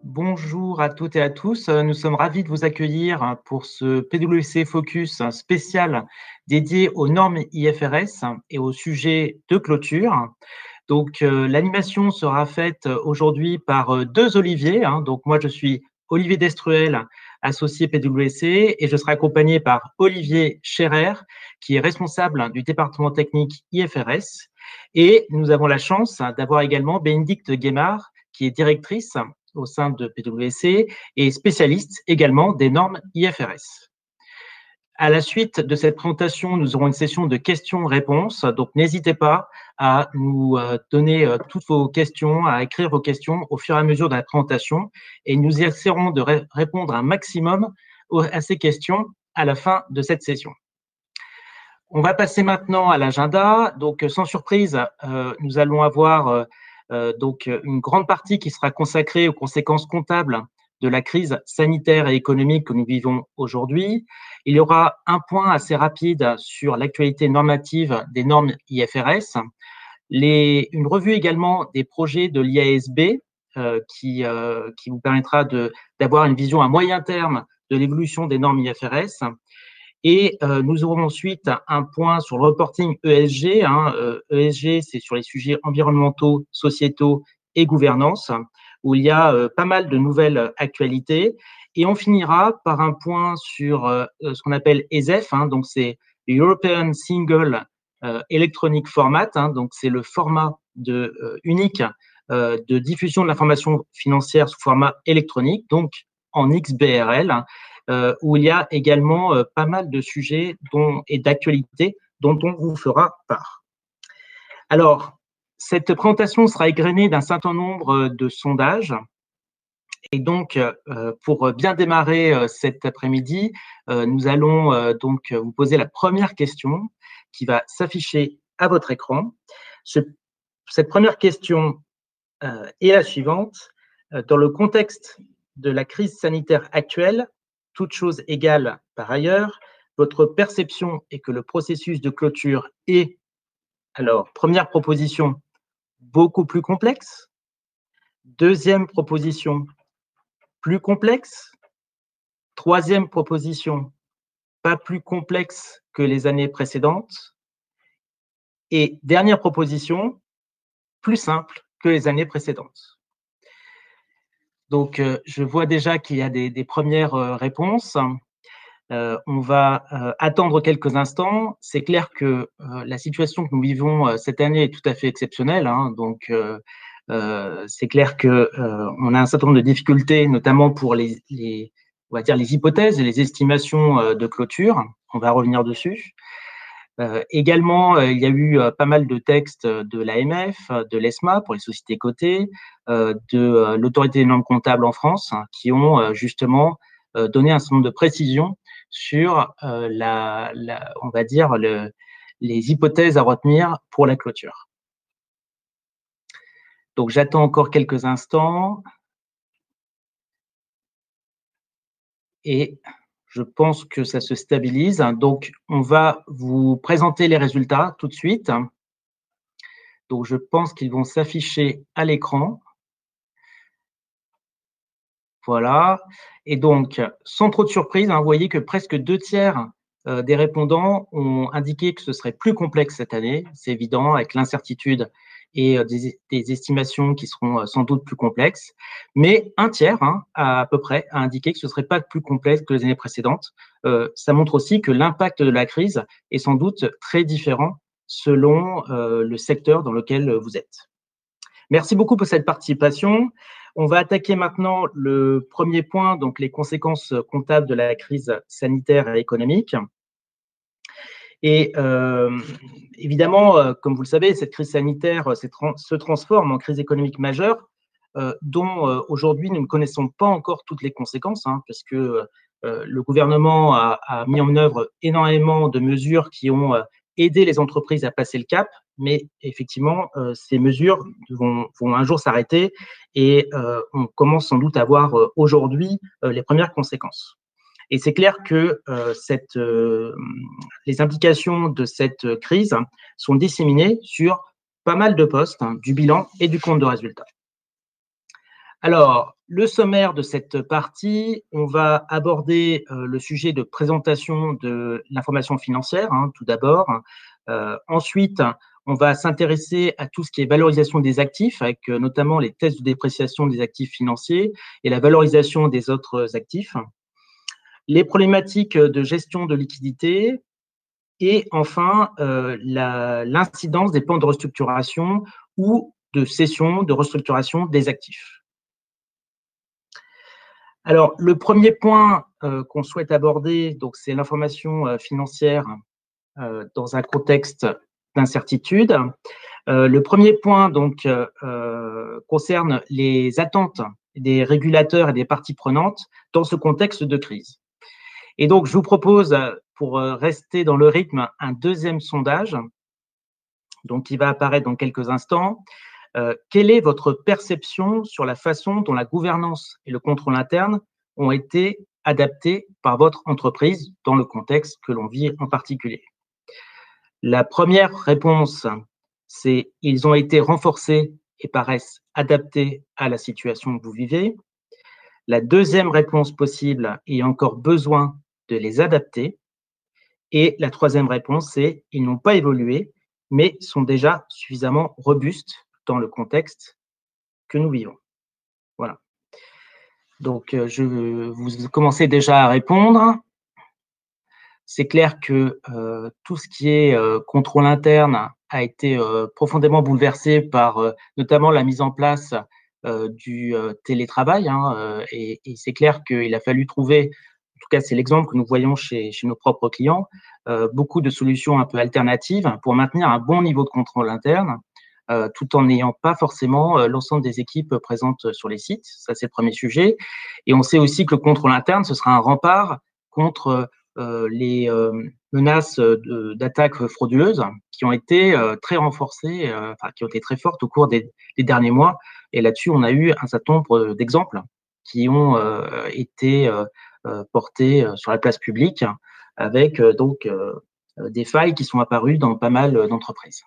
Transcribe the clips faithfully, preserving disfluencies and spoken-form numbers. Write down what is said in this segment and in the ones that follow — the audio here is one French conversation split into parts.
Bonjour à toutes et à tous. Nous sommes ravis de vous accueillir pour ce P W C Focus spécial dédié aux normes I F R S et au sujet de clôture. Donc, euh, l'animation sera faite aujourd'hui par euh, deux Olivier. Hein. Donc, moi, je suis Olivier Destruel, associé P W C, et je serai accompagné par Olivier Scherer, qui est responsable du département technique I F R S. Et nous avons la chance d'avoir également Bénédicte Guémard, qui est directrice au sein de P W C et spécialiste également des normes I F R S. À la suite de cette présentation, nous aurons une session de questions-réponses. Donc, n'hésitez pas à nous donner toutes vos questions, à écrire vos questions au fur et à mesure de la présentation. Et nous essaierons de ré répondre un maximum à ces questions à la fin de cette session. On va passer maintenant à l'agenda. Donc, sans surprise, euh, nous allons avoir euh, euh, donc une grande partie qui sera consacrée aux conséquences comptables de la crise sanitaire et économique que nous vivons aujourd'hui. Il y aura un point assez rapide sur l'actualité normative des normes I F R S, les, une revue également des projets de l'I A S B euh, qui, euh, qui vous permettra d'avoir une vision à moyen terme de l'évolution des normes I F R S. Et euh, nous aurons ensuite un point sur le reporting E S G. Hein. Euh, E S G, c'est sur les sujets environnementaux, sociétaux et gouvernance, où il y a euh, pas mal de nouvelles actualités. Et on finira par un point sur euh, ce qu'on appelle E S F, hein, donc c'est European Single euh, Electronic Format, hein, donc c'est le format de, euh, unique euh, de diffusion de l'information financière sous format électronique, donc en X B R L, hein, euh, où il y a également euh, pas mal de sujets dont, et d'actualités dont on vous fera part. Alors, cette présentation sera égrenée d'un certain nombre de sondages. Et donc, euh, pour bien démarrer euh, cet après-midi, euh, nous allons euh, donc vous poser la première question qui va s'afficher à votre écran. Ce, cette première question euh, est la suivante. Euh, dans le contexte de la crise sanitaire actuelle, toute chose égale par ailleurs, votre perception est que le processus de clôture est, alors, première proposition, beaucoup plus complexe. Deuxième proposition, plus complexe. Troisième proposition, pas plus complexe que les années précédentes. Et dernière proposition, plus simple que les années précédentes. Donc, euh, je vois déjà qu'il y a des, des premières euh, réponses. Euh, on va euh, attendre quelques instants. C'est clair que euh, la situation que nous vivons euh, cette année est tout à fait exceptionnelle. Hein, donc, euh, euh, c'est clair que euh, on a un certain nombre de difficultés, notamment pour les, les, on va dire les hypothèses et les estimations euh, de clôture. On va revenir dessus. Euh, également, euh, il y a eu euh, pas mal de textes de l'A M F, de l'ESMA pour les sociétés cotées, euh, de euh, l'autorité des normes comptables en France, hein, qui ont euh, justement euh, donné un certain nombre de précisions sur euh, la, la, on va dire, le, les hypothèses à retenir pour la clôture. Donc, j'attends encore quelques instants. Et je pense que ça se stabilise. Donc, on va vous présenter les résultats tout de suite. Donc, je pense qu'ils vont s'afficher à l'écran. Voilà. Et donc, sans trop de surprise, hein, vous voyez que presque deux tiers euh, des répondants ont indiqué que ce serait plus complexe cette année. C'est évident, avec l'incertitude et euh, des, des estimations qui seront euh, sans doute plus complexes. Mais un tiers, hein, à, à peu près, a indiqué que ce ne serait pas plus complexe que les années précédentes. Euh, ça montre aussi que l'impact de la crise est sans doute très différent selon euh, le secteur dans lequel vous êtes. Merci beaucoup pour cette participation. On va attaquer maintenant le premier point, donc les conséquences comptables de la crise sanitaire et économique. Et euh, évidemment, euh, comme vous le savez, cette crise sanitaire euh, tra se transforme en crise économique majeure, euh, dont euh, aujourd'hui nous ne connaissons pas encore toutes les conséquences, hein, parce que euh, le gouvernement a, a mis en œuvre énormément de mesures qui ont euh, aidé les entreprises à passer le cap, mais effectivement, euh, ces mesures vont, vont un jour s'arrêter et euh, on commence sans doute à voir euh, aujourd'hui euh, les premières conséquences. Et c'est clair que euh, cette, euh, les implications de cette crise sont disséminées sur pas mal de postes, hein, du bilan et du compte de résultat. Alors, le sommaire de cette partie, on va aborder euh, le sujet de présentation de l'information financière, hein, tout d'abord. Euh, ensuite, on va s'intéresser à tout ce qui est valorisation des actifs, avec euh, notamment les tests de dépréciation des actifs financiers et la valorisation des autres actifs. Les problématiques de gestion de liquidité et enfin euh, l'incidence des plans de restructuration ou de cession, de restructuration des actifs. Alors, le premier point euh, qu'on souhaite aborder, donc, c'est l'information euh, financière euh, dans un contexte d'incertitude. Euh, le premier point donc euh, concerne les attentes des régulateurs et des parties prenantes dans ce contexte de crise. Et donc, je vous propose, pour rester dans le rythme, un deuxième sondage, donc qui va apparaître dans quelques instants. Euh, quelle est votre perception sur la façon dont la gouvernance et le contrôle interne ont été adaptés par votre entreprise dans le contexte que l'on vit en particulier? La première réponse, c'est « ils ont été renforcés et paraissent adaptés à la situation que vous vivez ». La deuxième réponse possible, il y a encore besoin de les adapter. Et la troisième réponse, c'est « ils n'ont pas évolué, mais sont déjà suffisamment robustes dans le contexte que nous vivons ». Voilà. Donc, je, vous commencez déjà à répondre. C'est clair que euh, tout ce qui est euh, contrôle interne a été euh, profondément bouleversé par euh, notamment la mise en place euh, du euh, télétravail. Hein, euh, et et c'est clair qu'il a fallu trouver, en tout cas c'est l'exemple que nous voyons chez, chez nos propres clients, euh, beaucoup de solutions un peu alternatives pour maintenir un bon niveau de contrôle interne, euh, tout en n'ayant pas forcément euh, l'ensemble des équipes présentes sur les sites. Ça, c'est le premier sujet. Et on sait aussi que le contrôle interne, ce sera un rempart contre Euh, les euh, menaces d'attaques frauduleuses qui ont été euh, très renforcées, euh, enfin, qui ont été très fortes au cours des, des derniers mois. Et là-dessus, on a eu un certain nombre d'exemples qui ont euh, été euh, portés sur la place publique avec euh, donc euh, des failles qui sont apparues dans pas mal d'entreprises.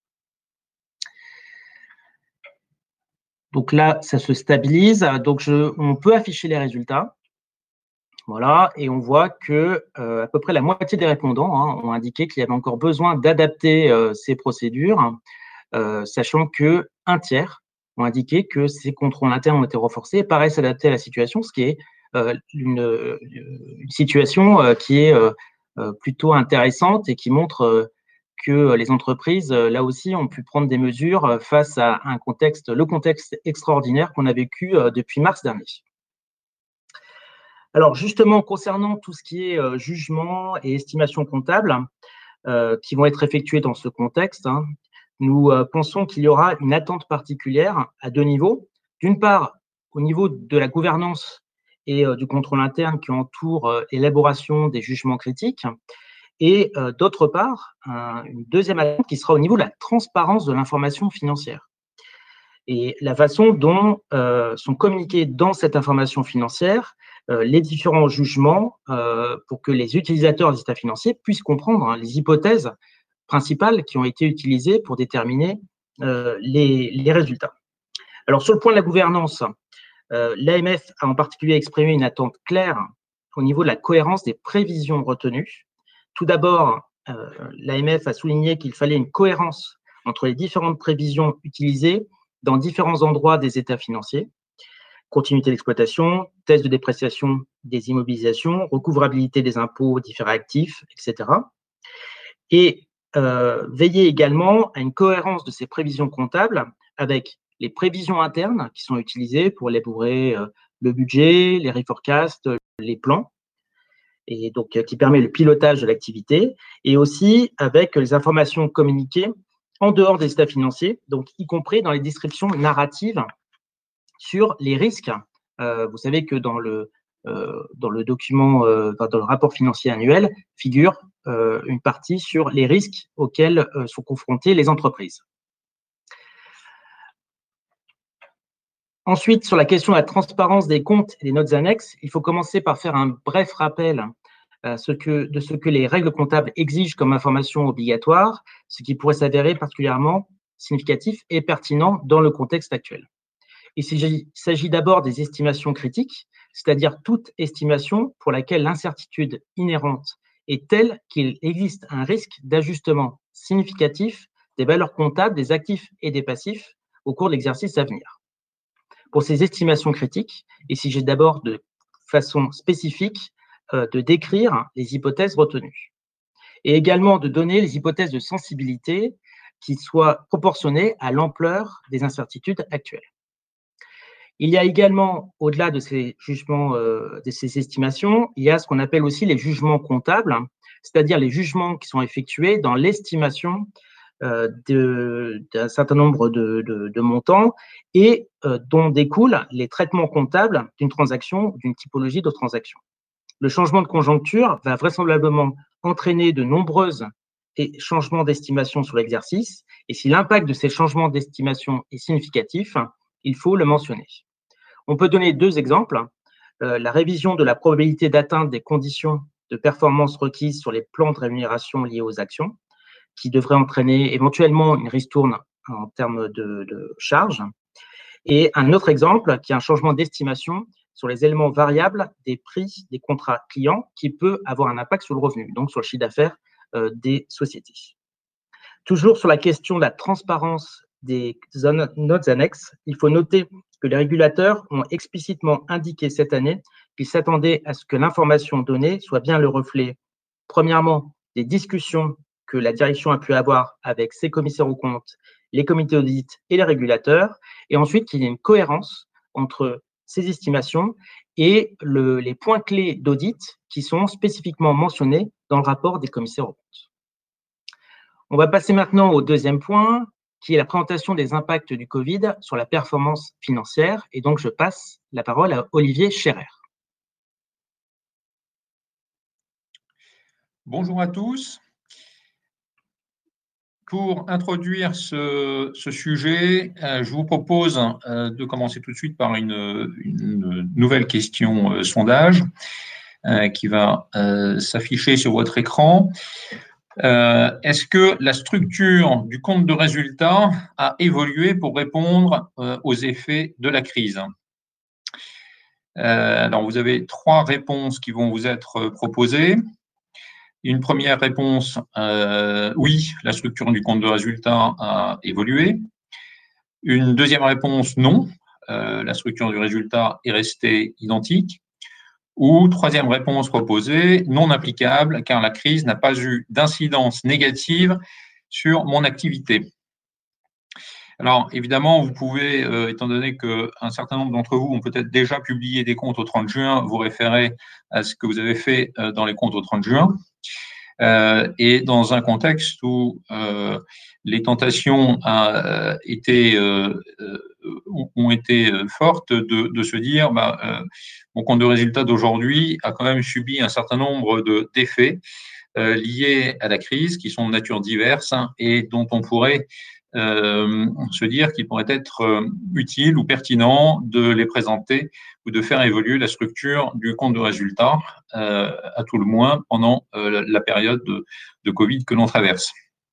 Donc là, ça se stabilise. Donc, je, on peut afficher les résultats. Voilà, et on voit que euh, à peu près la moitié des répondants hein, ont indiqué qu'il y avait encore besoin d'adapter euh, ces procédures, euh, sachant que un tiers ont indiqué que ces contrôles internes ont été renforcés et paraissent s'adapter à la situation, ce qui est euh, une, une situation euh, qui est euh, plutôt intéressante et qui montre euh, que les entreprises, euh, là aussi, ont pu prendre des mesures face à un contexte, le contexte extraordinaire qu'on a vécu euh, depuis mars dernier. Alors justement, concernant tout ce qui est euh, jugement et estimation comptable euh, qui vont être effectués dans ce contexte, hein, nous euh, pensons qu'il y aura une attente particulière à deux niveaux. D'une part, au niveau de la gouvernance et euh, du contrôle interne qui entoure euh, l'élaboration des jugements critiques, et euh, d'autre part, un, une deuxième attente qui sera au niveau de la transparence de l'information financière. Et la façon dont euh, sont communiqués dans cette information financière euh, les différents jugements euh, pour que les utilisateurs des états financiers puissent comprendre hein, les hypothèses principales qui ont été utilisées pour déterminer euh, les, les résultats. Alors, sur le point de la gouvernance, euh, l'A M F a en particulier exprimé une attente claire au niveau de la cohérence des prévisions retenues. Tout d'abord, euh, l'A M F a souligné qu'il fallait une cohérence entre les différentes prévisions utilisées dans différents endroits des états financiers, continuité d'exploitation, test de dépréciation des immobilisations, recouvrabilité des impôts, différents actifs, et cetera. Et euh, veiller également à une cohérence de ces prévisions comptables avec les prévisions internes qui sont utilisées pour élaborer euh, le budget, les reforecasts, les plans, et donc euh, qui permet le pilotage de l'activité, et aussi avec les informations communiquées en dehors des états financiers, donc y compris dans les descriptions narratives sur les risques. Euh, vous savez que dans le, euh, dans le document, euh, dans le rapport financier annuel, figure euh, une partie sur les risques auxquels euh, sont confrontées les entreprises. Ensuite, sur la question de la transparence des comptes et des notes annexes, il faut commencer par faire un bref rappel euh, ce que, de ce que les règles comptables exigent comme information obligatoire, ce qui pourrait s'avérer particulièrement significatif et pertinent dans le contexte actuel. Il s'agit d'abord des estimations critiques, c'est-à-dire toute estimation pour laquelle l'incertitude inhérente est telle qu'il existe un risque d'ajustement significatif des valeurs comptables des actifs et des passifs au cours de l'exercice à venir. Pour ces estimations critiques, il s'agit d'abord de façon spécifique euh, de décrire les hypothèses retenues et également de donner les hypothèses de sensibilité qui soient proportionnées à l'ampleur des incertitudes actuelles. Il y a également, au-delà de ces jugements, euh, de ces estimations, il y a ce qu'on appelle aussi les jugements comptables, c'est-à-dire les jugements qui sont effectués dans l'estimation euh, d'un certain nombre de, de, de montants et euh, dont découlent les traitements comptables d'une transaction ou d'une typologie de transaction. Le changement de conjoncture va vraisemblablement entraîner de nombreuses changements d'estimation sur l'exercice, et si l'impact de ces changements d'estimation est significatif, il faut le mentionner. On peut donner deux exemples. Euh, la révision de la probabilité d'atteinte des conditions de performance requises sur les plans de rémunération liés aux actions, qui devrait entraîner éventuellement une ristourne en termes de, de charges. Et un autre exemple, qui est un changement d'estimation sur les éléments variables des prix des contrats clients, qui peut avoir un impact sur le revenu, donc sur le chiffre d'affaires euh, des sociétés. Toujours sur la question de la transparence des notes annexes, il faut noter que les régulateurs ont explicitement indiqué cette année qu'ils s'attendaient à ce que l'information donnée soit bien le reflet, premièrement, des discussions que la direction a pu avoir avec ses commissaires aux comptes, les comités d'audit et les régulateurs, et ensuite qu'il y ait une cohérence entre ces estimations et le, les points clés d'audit qui sont spécifiquement mentionnés dans le rapport des commissaires aux comptes. On va passer maintenant au deuxième point, qui est la présentation des impacts du Covid sur la performance financière. Et donc, je passe la parole à Olivier Scherer. Bonjour à tous. Pour introduire ce, ce sujet, euh, je vous propose euh, de commencer tout de suite par une, une nouvelle question euh, sondage euh, qui va euh, s'afficher sur votre écran. Euh, est-ce que la structure du compte de résultat a évolué pour répondre euh, aux effets de la crise? euh, Alors, vous avez trois réponses qui vont vous être proposées. Une première réponse, euh, oui, la structure du compte de résultat a évolué. Une deuxième réponse, non, euh, la structure du résultat est restée identique. Ou troisième réponse proposée, non applicable, car la crise n'a pas eu d'incidence négative sur mon activité. Alors, évidemment, vous pouvez, euh, étant donné qu'un certain nombre d'entre vous ont peut-être déjà publié des comptes au trente juin, vous référer à ce que vous avez fait euh, dans les comptes au trente juin. Euh, et dans un contexte où euh, les tentations a, euh, été, euh, ont été fortes de, de se dire bah, euh, mon compte de résultat d'aujourd'hui a quand même subi un certain nombre de, d'effets euh, liés à la crise qui sont de nature diverse hein, et dont on pourrait euh, se dire qu'il pourrait être euh, utile ou pertinent de les présenter ou de faire évoluer la structure du compte de résultat, euh, à tout le moins pendant euh, la période de, de Covid que l'on traverse.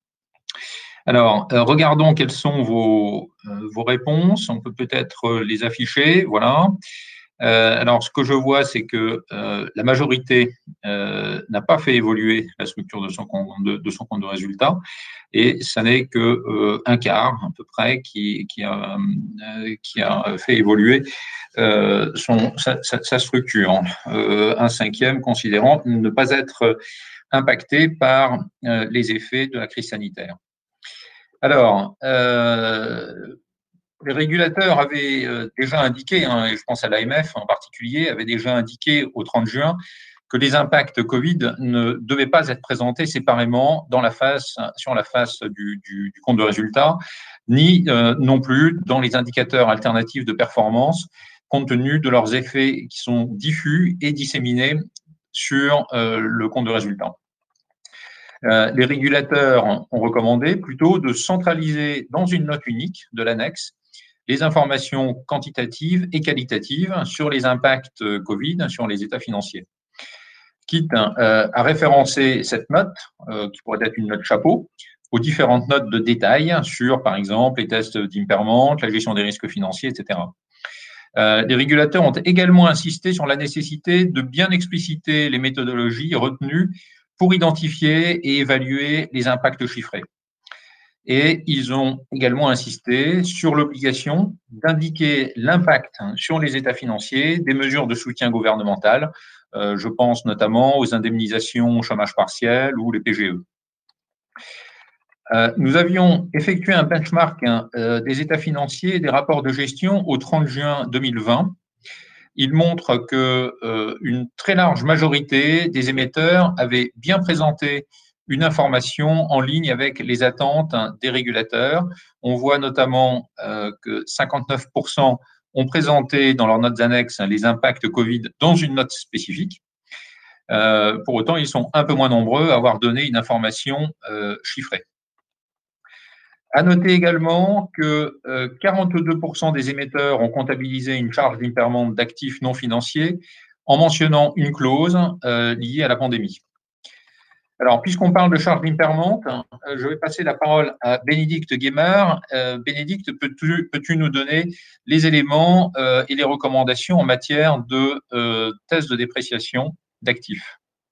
Alors, euh, regardons quelles sont vos, euh, vos réponses. On peut peut-être les afficher. Voilà. Euh, alors, ce que je vois, c'est que euh, la majorité euh, n'a pas fait évoluer la structure de son compte de, de, son compte de résultat, et ça n'est que euh, un quart à peu près qui, qui, a, euh, qui a fait évoluer euh, son, sa, sa, sa structure. Euh, un cinquième considérant ne pas être impacté par euh, les effets de la crise sanitaire. Alors, euh, les régulateurs avaient euh, déjà indiqué, hein, et je pense à l'A M F en particulier, avaient déjà indiqué au trente juin que les impacts Covid ne devaient pas être présentés séparément dans la face, sur la face du, du, du compte de résultat, ni euh, non plus dans les indicateurs alternatifs de performance, compte tenu de leurs effets qui sont diffus et disséminés sur euh, le compte de résultat. Euh, les régulateurs ont recommandé plutôt de centraliser dans une note unique de l'annexe les informations quantitatives et qualitatives sur les impacts Covid sur les états financiers. Quitte euh, à référencer cette note, euh, qui pourrait être une note chapeau, aux différentes notes de détail sur, par exemple, les tests d'impairment, la gestion des risques financiers, et cetera. Euh, les régulateurs ont également insisté sur la nécessité de bien expliciter les méthodologies retenues pour identifier et évaluer les impacts chiffrés. Et ils ont également insisté sur l'obligation d'indiquer l'impact sur les états financiers des mesures de soutien gouvernemental. Euh, je pense notamment aux indemnisations au chômage partiel ou les P G E. Euh, nous avions effectué un benchmark hein, euh, des états financiers et des rapports de gestion au trente juin deux mille vingt. Il montre qu'une euh, très large majorité des émetteurs avaient bien présenté une information en ligne avec les attentes des régulateurs. On voit notamment euh, que cinquante-neuf pour cent ont présenté dans leurs notes annexes les impacts Covid dans une note spécifique. Euh, pour autant, ils sont un peu moins nombreux à avoir donné une information euh, chiffrée. À noter également que euh, quarante-deux pour cent des émetteurs ont comptabilisé une charge d'impairment d'actifs non financiers en mentionnant une clause euh, liée à la pandémie. Alors, puisqu'on parle de charge d'impairment, euh, je vais passer la parole à Bénédicte Guémard. Euh, Bénédicte, peux-tu, peux-tu nous donner les éléments euh, et les recommandations en matière de euh, tests de dépréciation d'actifs ?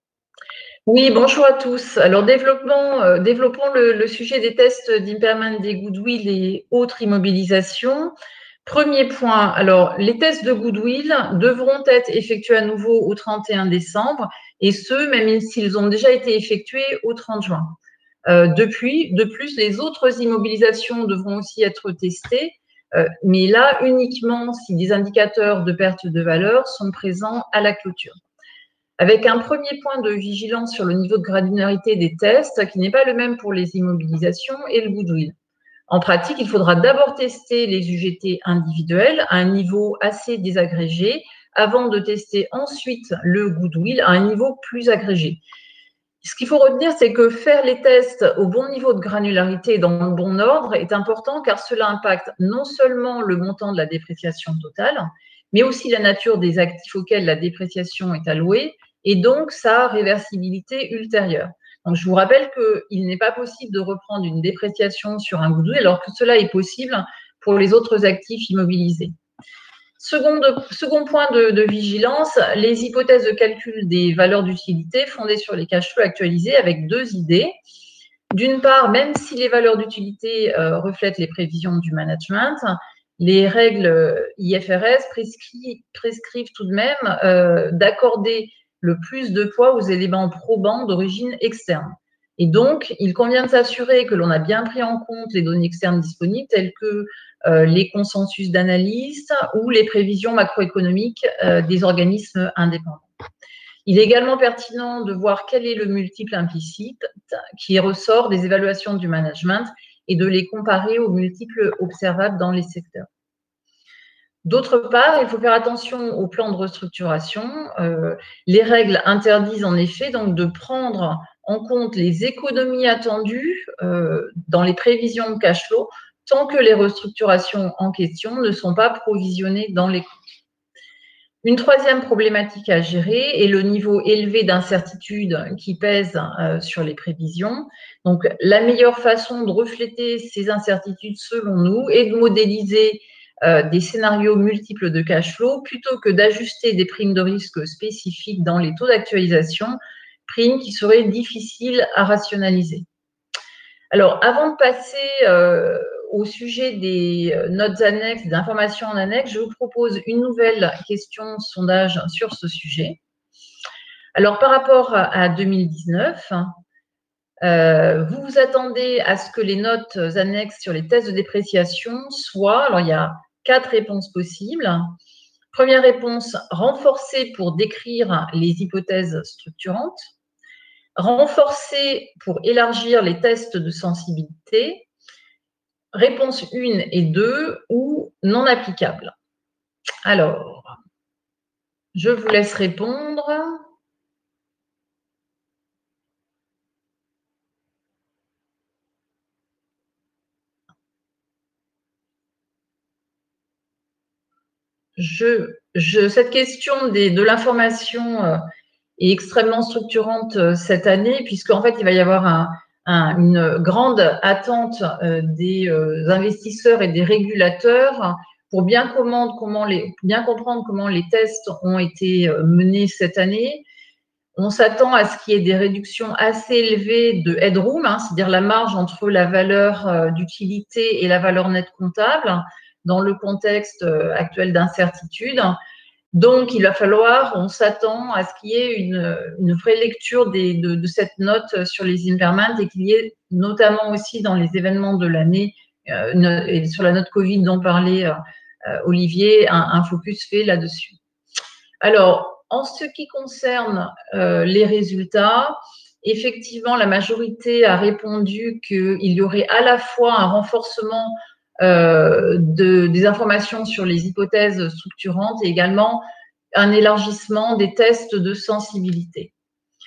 Oui, bonjour à tous. Alors, développement, euh, développons le, le sujet des tests d'impairment des goodwill et autres immobilisations. Premier point, alors, les tests de goodwill devront être effectués à nouveau au trente et un décembre, et ce, même s'ils ont déjà été effectués au trente juin. Euh, depuis, de plus, les autres immobilisations devront aussi être testées, euh, mais là, uniquement si des indicateurs de perte de valeur sont présents à la clôture. Avec un premier point de vigilance sur le niveau de granularité des tests, qui n'est pas le même pour les immobilisations et le goodwill. En pratique, il faudra d'abord tester les U G T individuels à un niveau assez désagrégé avant de tester ensuite le goodwill à un niveau plus agrégé. Ce qu'il faut retenir, c'est que faire les tests au bon niveau de granularité et dans le bon ordre est important car cela impacte non seulement le montant de la dépréciation totale, mais aussi la nature des actifs auxquels la dépréciation est allouée et donc sa réversibilité ultérieure. Donc, je vous rappelle qu'il n'est pas possible de reprendre une dépréciation sur un goodwill alors que cela est possible pour les autres actifs immobilisés. Second, de, second point de, de vigilance, les hypothèses de calcul des valeurs d'utilité fondées sur les cash flows actualisés avec deux idées. D'une part, même si les valeurs d'utilité euh, reflètent les prévisions du management, les règles I F R S prescrivent, prescrivent tout de même euh, d'accorder le plus de poids aux éléments probants d'origine externe. Et donc, il convient de s'assurer que l'on a bien pris en compte les données externes disponibles, telles que euh, les consensus d'analystes ou les prévisions macroéconomiques euh, des organismes indépendants. Il est également pertinent de voir quel est le multiple implicite qui ressort des évaluations du management et de les comparer aux multiples observables dans les secteurs. D'autre part, il faut faire attention au plan de restructuration. Euh, les règles interdisent en effet donc de prendre en compte les économies attendues euh, dans les prévisions de cash flow tant que les restructurations en question ne sont pas provisionnées dans les comptes. Une troisième problématique à gérer est le niveau élevé d'incertitude qui pèse euh, sur les prévisions. Donc, la meilleure façon de refléter ces incertitudes, selon nous, est de modéliser Euh, des scénarios multiples de cash flow plutôt que d'ajuster des primes de risque spécifiques dans les taux d'actualisation, primes qui seraient difficiles à rationaliser. Alors, avant de passer euh, au sujet des notes annexes, des informations en annexe, je vous propose une nouvelle question sondage sur ce sujet. Alors, par rapport à deux mille dix-neuf, euh, vous vous attendez à ce que les notes annexes sur les tests de dépréciation soient, alors il y a quatre réponses possibles. Première réponse, renforcer pour décrire les hypothèses structurantes. Renforcer pour élargir les tests de sensibilité. Réponse un et deux ou non applicable. Alors, je vous laisse répondre. Je, je, cette question des, de l'information euh, est extrêmement structurante euh, cette année, puisqu'en fait, il va y avoir un, un, une grande attente euh, des euh, investisseurs et des régulateurs pour bien, comment, comment les, bien comprendre comment les tests ont été menés cette année, on s'attend à ce qu'il y ait des réductions assez élevées de headroom, hein, c'est-à-dire la marge entre la valeur euh, d'utilité et la valeur nette comptable dans le contexte euh, actuel d'incertitude. Donc, il va falloir, on s'attend à ce qu'il y ait une, une vraie lecture des, de, de cette note sur les impairments et qu'il y ait notamment aussi dans les événements de l'année euh, et sur la note Covid dont parlait euh, Olivier, un, un focus fait là-dessus. Alors, en ce qui concerne euh, les résultats, effectivement, la majorité a répondu qu'il y aurait à la fois un renforcement euh, de, des informations sur les hypothèses structurantes et également un élargissement des tests de sensibilité.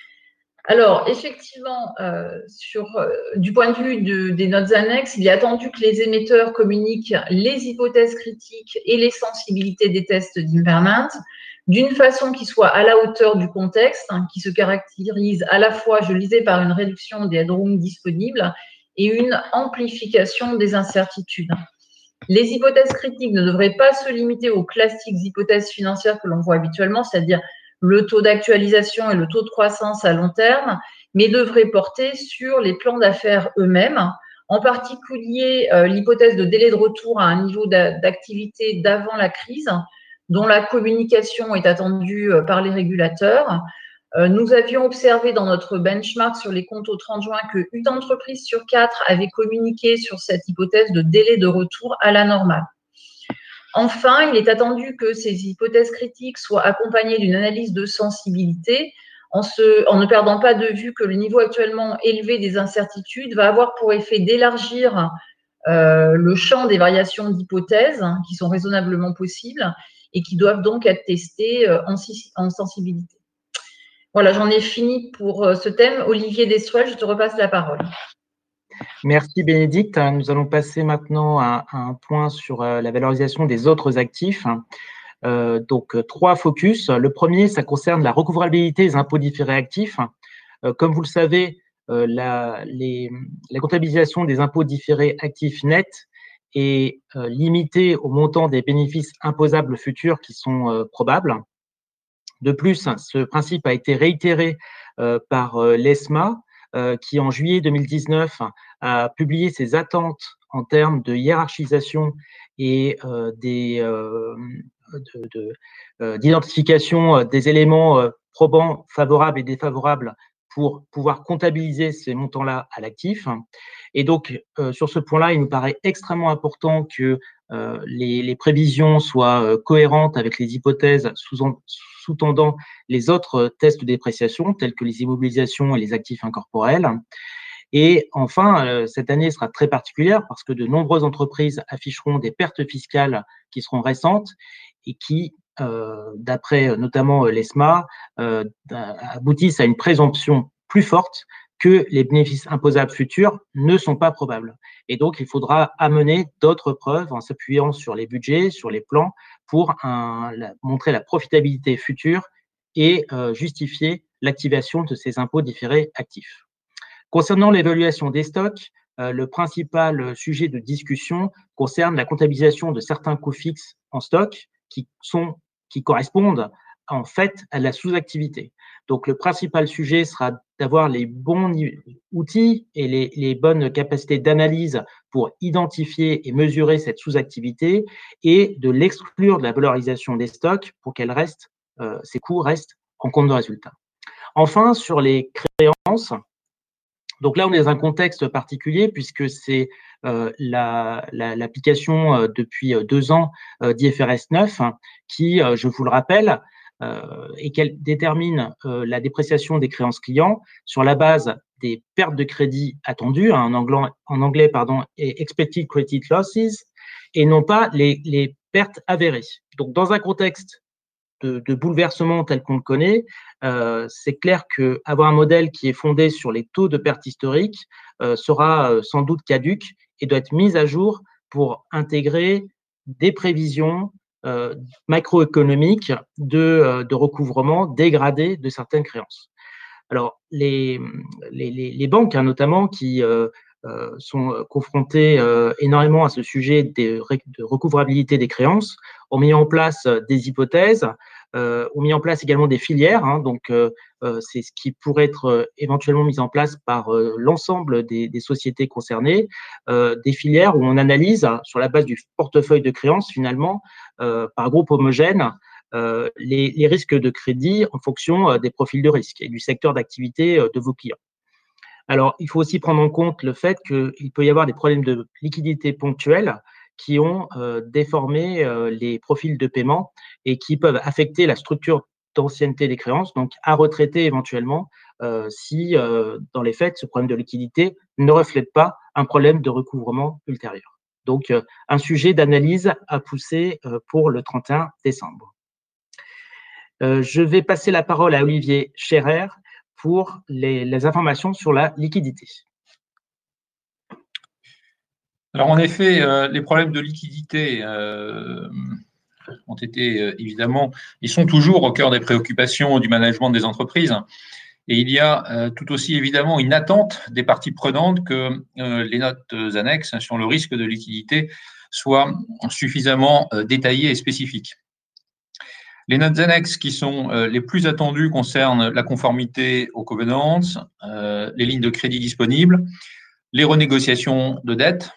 Alors, effectivement, euh, sur, euh, du point de vue de, des notes annexes, il est attendu que les émetteurs communiquent les hypothèses critiques et les sensibilités des tests d'impairment d'une façon qui soit à la hauteur du contexte, hein, qui se caractérise à la fois, je le disais, par une réduction des headrooms disponibles et une amplification des incertitudes. Les hypothèses critiques ne devraient pas se limiter aux classiques hypothèses financières que l'on voit habituellement, c'est-à-dire le taux d'actualisation et le taux de croissance à long terme, mais devraient porter sur les plans d'affaires eux-mêmes, en particulier euh, l'hypothèse de délai de retour à un niveau d'activité d'avant la crise, dont la communication est attendue par les régulateurs. Euh, nous avions observé dans notre benchmark sur les comptes au trente juin qu'une entreprise sur quatre avait communiqué sur cette hypothèse de délai de retour à la normale. Enfin, il est attendu que ces hypothèses critiques soient accompagnées d'une analyse de sensibilité en, se, en ne perdant pas de vue que le niveau actuellement élevé des incertitudes va avoir pour effet d'élargir euh, le champ des variations d'hypothèses hein, qui sont raisonnablement possibles et qui doivent donc être testées euh, en, en sensibilité. Voilà, j'en ai fini pour euh, ce thème. Olivier Destruel, je te repasse la parole. Merci Bénédicte. Nous allons passer maintenant à, à un point sur euh, la valorisation des autres actifs. Euh, donc, trois focus. Le premier, ça concerne la recouvrabilité des impôts différés actifs. Euh, comme vous le savez, euh, la, les, la comptabilisation des impôts différés actifs nets est euh, limitée au montant des bénéfices imposables futurs qui sont euh, probables. De plus, ce principe a été réitéré euh, par euh, l'ESMA, euh, qui en juillet deux mille dix-neuf a publié ses attentes en termes de hiérarchisation et euh, des, euh, de, de, euh, d'identification des éléments euh, probants favorables et défavorables pour pouvoir comptabiliser ces montants-là à l'actif. Et donc, euh, sur ce point-là, il nous paraît extrêmement important que euh, les, les prévisions soient euh, cohérentes avec les hypothèses sous-tendant les autres tests de dépréciation, tels que les immobilisations et les actifs incorporels. Et enfin, euh, cette année sera très particulière parce que de nombreuses entreprises afficheront des pertes fiscales qui seront récentes et qui, euh, d'après notamment l'ESMA, euh, aboutissent à une présomption plus forte que les bénéfices imposables futurs ne sont pas probables. Et donc, il faudra amener d'autres preuves en s'appuyant sur les budgets, sur les plans, pour un, la, montrer la profitabilité future et euh, justifier l'activation de ces impôts différés actifs. Concernant l'évaluation des stocks, euh, le principal sujet de discussion concerne la comptabilisation de certains coûts fixes en stock qui, sont, qui correspondent en fait à la sous-activité. Donc, le principal sujet sera d'avoir les bons outils et les, les bonnes capacités d'analyse pour identifier et mesurer cette sous-activité et de l'exclure de la valorisation des stocks pour qu'elle reste, euh, ces coûts restent en compte de résultat. Enfin, sur les créances, donc là, on est dans un contexte particulier puisque c'est euh, l'application la, la, euh, depuis deux ans euh, d'I F R S neuf qui, euh, je vous le rappelle, euh, et qu'elle détermine euh, la dépréciation des créances clients sur la base des pertes de crédit attendues, hein, en anglais, en anglais pardon, et expected credit losses, et non pas les, les pertes avérées. Donc, dans un contexte de, de bouleversement tel qu'on le connaît, euh, c'est clair qu'avoir un modèle qui est fondé sur les taux de pertes historiques euh, sera euh, sans doute caduque et doit être mis à jour pour intégrer des prévisions euh, macroéconomiques de, euh, de recouvrement dégradé de certaines créances. Alors, les, les, les banques, hein, notamment, qui euh, euh, sont confrontés euh, énormément à ce sujet des, de recouvrabilité des créances, ont mis en place des hypothèses, euh, ont mis en place également des filières. Hein, donc, euh, euh, c'est ce qui pourrait être euh, éventuellement mis en place par euh, l'ensemble des, des sociétés concernées, euh, des filières où on analyse hein, sur la base du portefeuille de créances finalement euh, par groupe homogène euh, les, les risques de crédit en fonction euh, des profils de risque et du secteur d'activité euh, de vos clients. Alors, il faut aussi prendre en compte le fait qu'il peut y avoir des problèmes de liquidité ponctuels qui ont euh, déformé euh, les profils de paiement et qui peuvent affecter la structure d'ancienneté des créances, donc à retraiter éventuellement euh, si, euh, dans les faits, ce problème de liquidité ne reflète pas un problème de recouvrement ultérieur. Donc, euh, un sujet d'analyse à pousser euh, pour le trente et un décembre. Euh, je vais passer la parole à Olivier Scherer pour les, les informations sur la liquidité. Alors en effet, euh, les problèmes de liquidité euh, ont été euh, évidemment, ils sont toujours au cœur des préoccupations du management des entreprises. Et il y a euh, tout aussi évidemment une attente des parties prenantes que euh, les notes annexes sur le risque de liquidité soient suffisamment euh, détaillées et spécifiques. Les notes annexes qui sont euh, les plus attendues concernent la conformité aux covenants, euh, les lignes de crédit disponibles, les renégociations de dettes,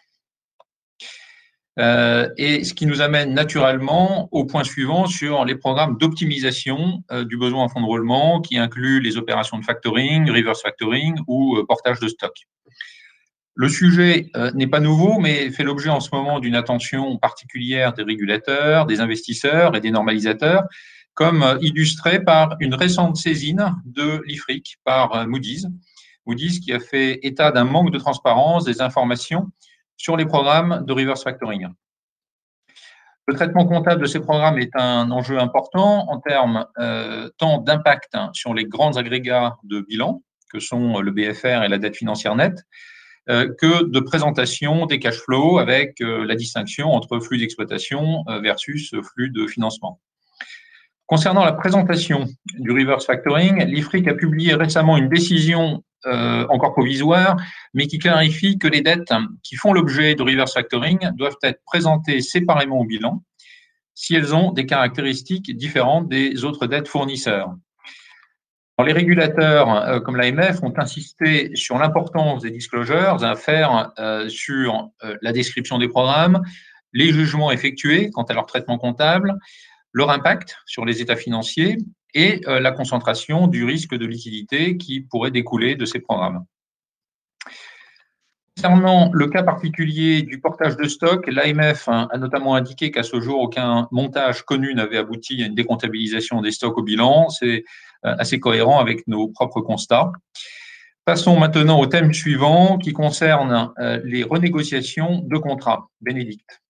euh, et ce qui nous amène naturellement au point suivant sur les programmes d'optimisation euh, du besoin en fonds de roulement qui incluent les opérations de factoring, reverse factoring ou euh, portage de stock. Le sujet euh, n'est pas nouveau, mais fait l'objet en ce moment d'une attention particulière des régulateurs, des investisseurs et des normalisateurs, comme euh, illustré par une récente saisine de l'I F R I C par euh, Moody's. Moody's qui a fait état d'un manque de transparence des informations sur les programmes de reverse factoring. Le traitement comptable de ces programmes est un enjeu important en termes euh, tant d'impact sur les grands agrégats de bilan, que sont le B F R et la dette financière nette, euh, que de présentation des cash flows avec euh, la distinction entre flux d'exploitation versus flux de financement. Concernant la présentation du reverse factoring, l'I F R I C a publié récemment une décision euh, encore provisoire, mais qui clarifie que les dettes qui font l'objet de reverse factoring doivent être présentées séparément au bilan si elles ont des caractéristiques différentes des autres dettes fournisseurs. Alors, les régulateurs, euh, comme l'A M F, ont insisté sur l'importance des disclosures à faire euh, sur euh, la description des programmes, les jugements effectués quant à leur traitement comptable, leur impact sur les états financiers et euh, la concentration du risque de liquidité qui pourrait découler de ces programmes. Concernant le cas particulier du portage de stock, l'A M F a notamment indiqué qu'à ce jour, aucun montage connu n'avait abouti à une décomptabilisation des stocks au bilan. C'est assez cohérent avec nos propres constats. Passons maintenant au thème suivant qui concerne les renégociations de contrats. Bénédicte.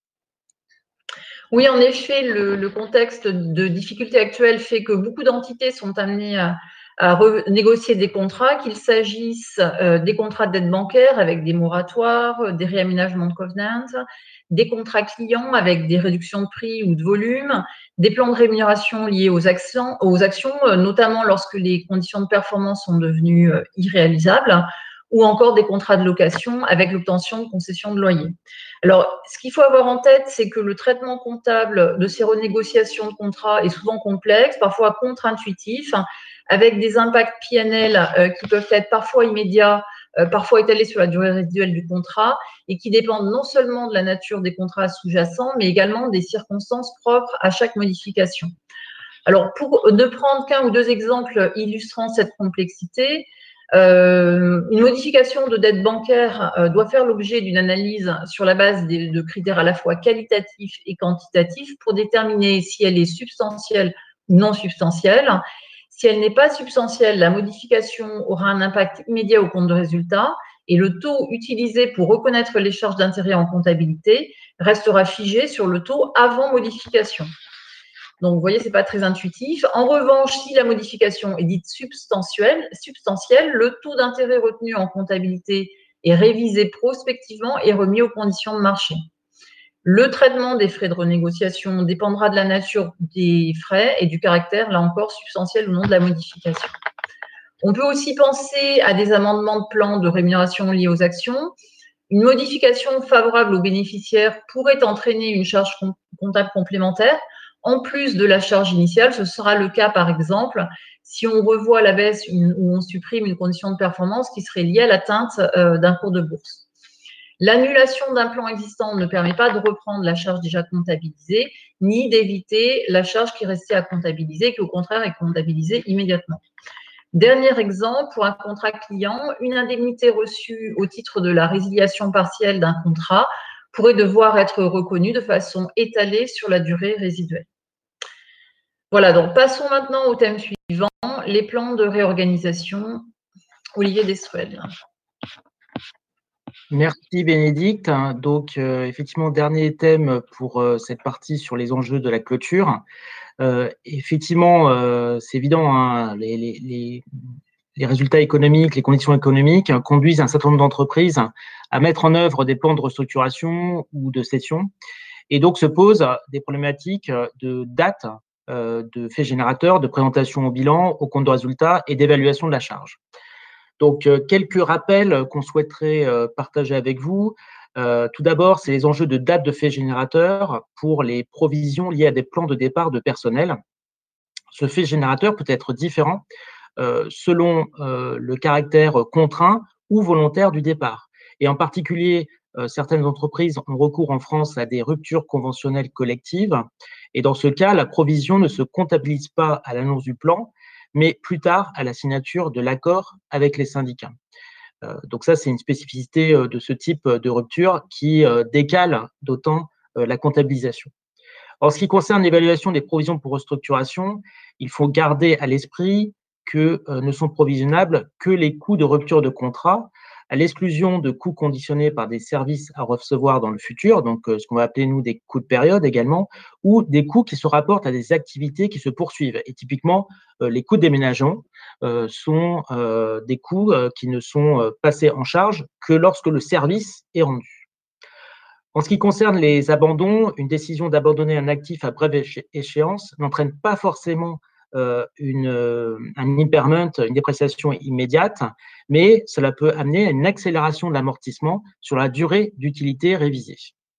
Oui, en effet, le, le contexte de difficulté actuelle fait que beaucoup d'entités sont amenées à, à renégocier des contrats, qu'il s'agisse euh, des contrats de dette bancaire avec des moratoires, des réaménagements de covenants, des contrats clients avec des réductions de prix ou de volume, des plans de rémunération liés aux actions, aux actions notamment lorsque les conditions de performance sont devenues euh, irréalisables, ou encore des contrats de location avec l'obtention de concessions de loyer. Alors, ce qu'il faut avoir en tête, c'est que le traitement comptable de ces renégociations de contrats est souvent complexe, parfois contre-intuitif, avec des impacts P and L euh, qui peuvent être parfois immédiats, euh, parfois étalés sur la durée résiduelle du contrat et qui dépendent non seulement de la nature des contrats sous-jacents, mais également des circonstances propres à chaque modification. Alors, pour ne prendre qu'un ou deux exemples illustrant cette complexité, Euh, une modification de dette bancaire euh, doit faire l'objet d'une analyse sur la base de, de critères à la fois qualitatifs et quantitatifs pour déterminer si elle est substantielle ou non substantielle. Si elle n'est pas substantielle, la modification aura un impact immédiat au compte de résultat et le taux utilisé pour reconnaître les charges d'intérêt en comptabilité restera figé sur le taux avant modification. Donc, vous voyez, ce n'est pas très intuitif. En revanche, si la modification est dite substantielle, substantielle, le taux d'intérêt retenu en comptabilité est révisé prospectivement et remis aux conditions de marché. Le traitement des frais de renégociation dépendra de la nature des frais et du caractère, là encore, substantiel ou non de la modification. On peut aussi penser à des amendements de plan de rémunération liés aux actions. Une modification favorable aux bénéficiaires pourrait entraîner une charge comptable complémentaire, en plus de la charge initiale. Ce sera le cas, par exemple, si on revoit à la baisse une, ou on supprime une condition de performance qui serait liée à l'atteinte euh, d'un cours de bourse. L'annulation d'un plan existant ne permet pas de reprendre la charge déjà comptabilisée, ni d'éviter la charge qui restait à comptabiliser, qui au contraire est comptabilisée immédiatement. Dernier exemple, pour un contrat client, une indemnité reçue au titre de la résiliation partielle d'un contrat pourrait devoir être reconnue de façon étalée sur la durée résiduelle. Voilà, donc passons maintenant au thème suivant, les plans de réorganisation. Olivier Destruel. Merci Bénédicte. Donc, euh, effectivement, dernier thème pour euh, cette partie sur les enjeux de la clôture. Euh, effectivement, euh, c'est évident, hein, les, les, les, les résultats économiques, les conditions économiques hein, conduisent un certain nombre d'entreprises à mettre en œuvre des plans de restructuration ou de cession. Et donc, se posent des problématiques de date, euh, de faits générateurs, de présentation au bilan, au compte de résultat et d'évaluation de la charge. Donc, euh, quelques rappels qu'on souhaiterait euh, partager avec vous. Euh, tout d'abord, c'est les enjeux de date de fait générateur pour les provisions liées à des plans de départ de personnel. Ce fait générateur peut être différent euh, selon euh, le caractère contraint ou volontaire du départ. Et en particulier, euh, certaines entreprises ont recours en France à des ruptures conventionnelles collectives. Et dans ce cas, la provision ne se comptabilise pas à l'annonce du plan, mais plus tard à la signature de l'accord avec les syndicats. Euh, donc ça, c'est une spécificité euh, de ce type de rupture qui euh, décale d'autant euh, la comptabilisation. En ce qui concerne l'évaluation des provisions pour restructuration, il faut garder à l'esprit que euh, ne sont provisionnables que les coûts de rupture de contrat, à l'exclusion de coûts conditionnés par des services à recevoir dans le futur, donc euh, ce qu'on va appeler nous des coûts de période également, ou des coûts qui se rapportent à des activités qui se poursuivent. Et typiquement, euh, les coûts de déménagement euh, sont euh, des coûts euh, qui ne sont euh, passés en charge que lorsque le service est rendu. En ce qui concerne les abandons, une décision d'abandonner un actif à brève échéance n'entraîne pas forcément euh, une, euh, un impairment, une dépréciation immédiate, mais cela peut amener à une accélération de l'amortissement sur la durée d'utilité révisée.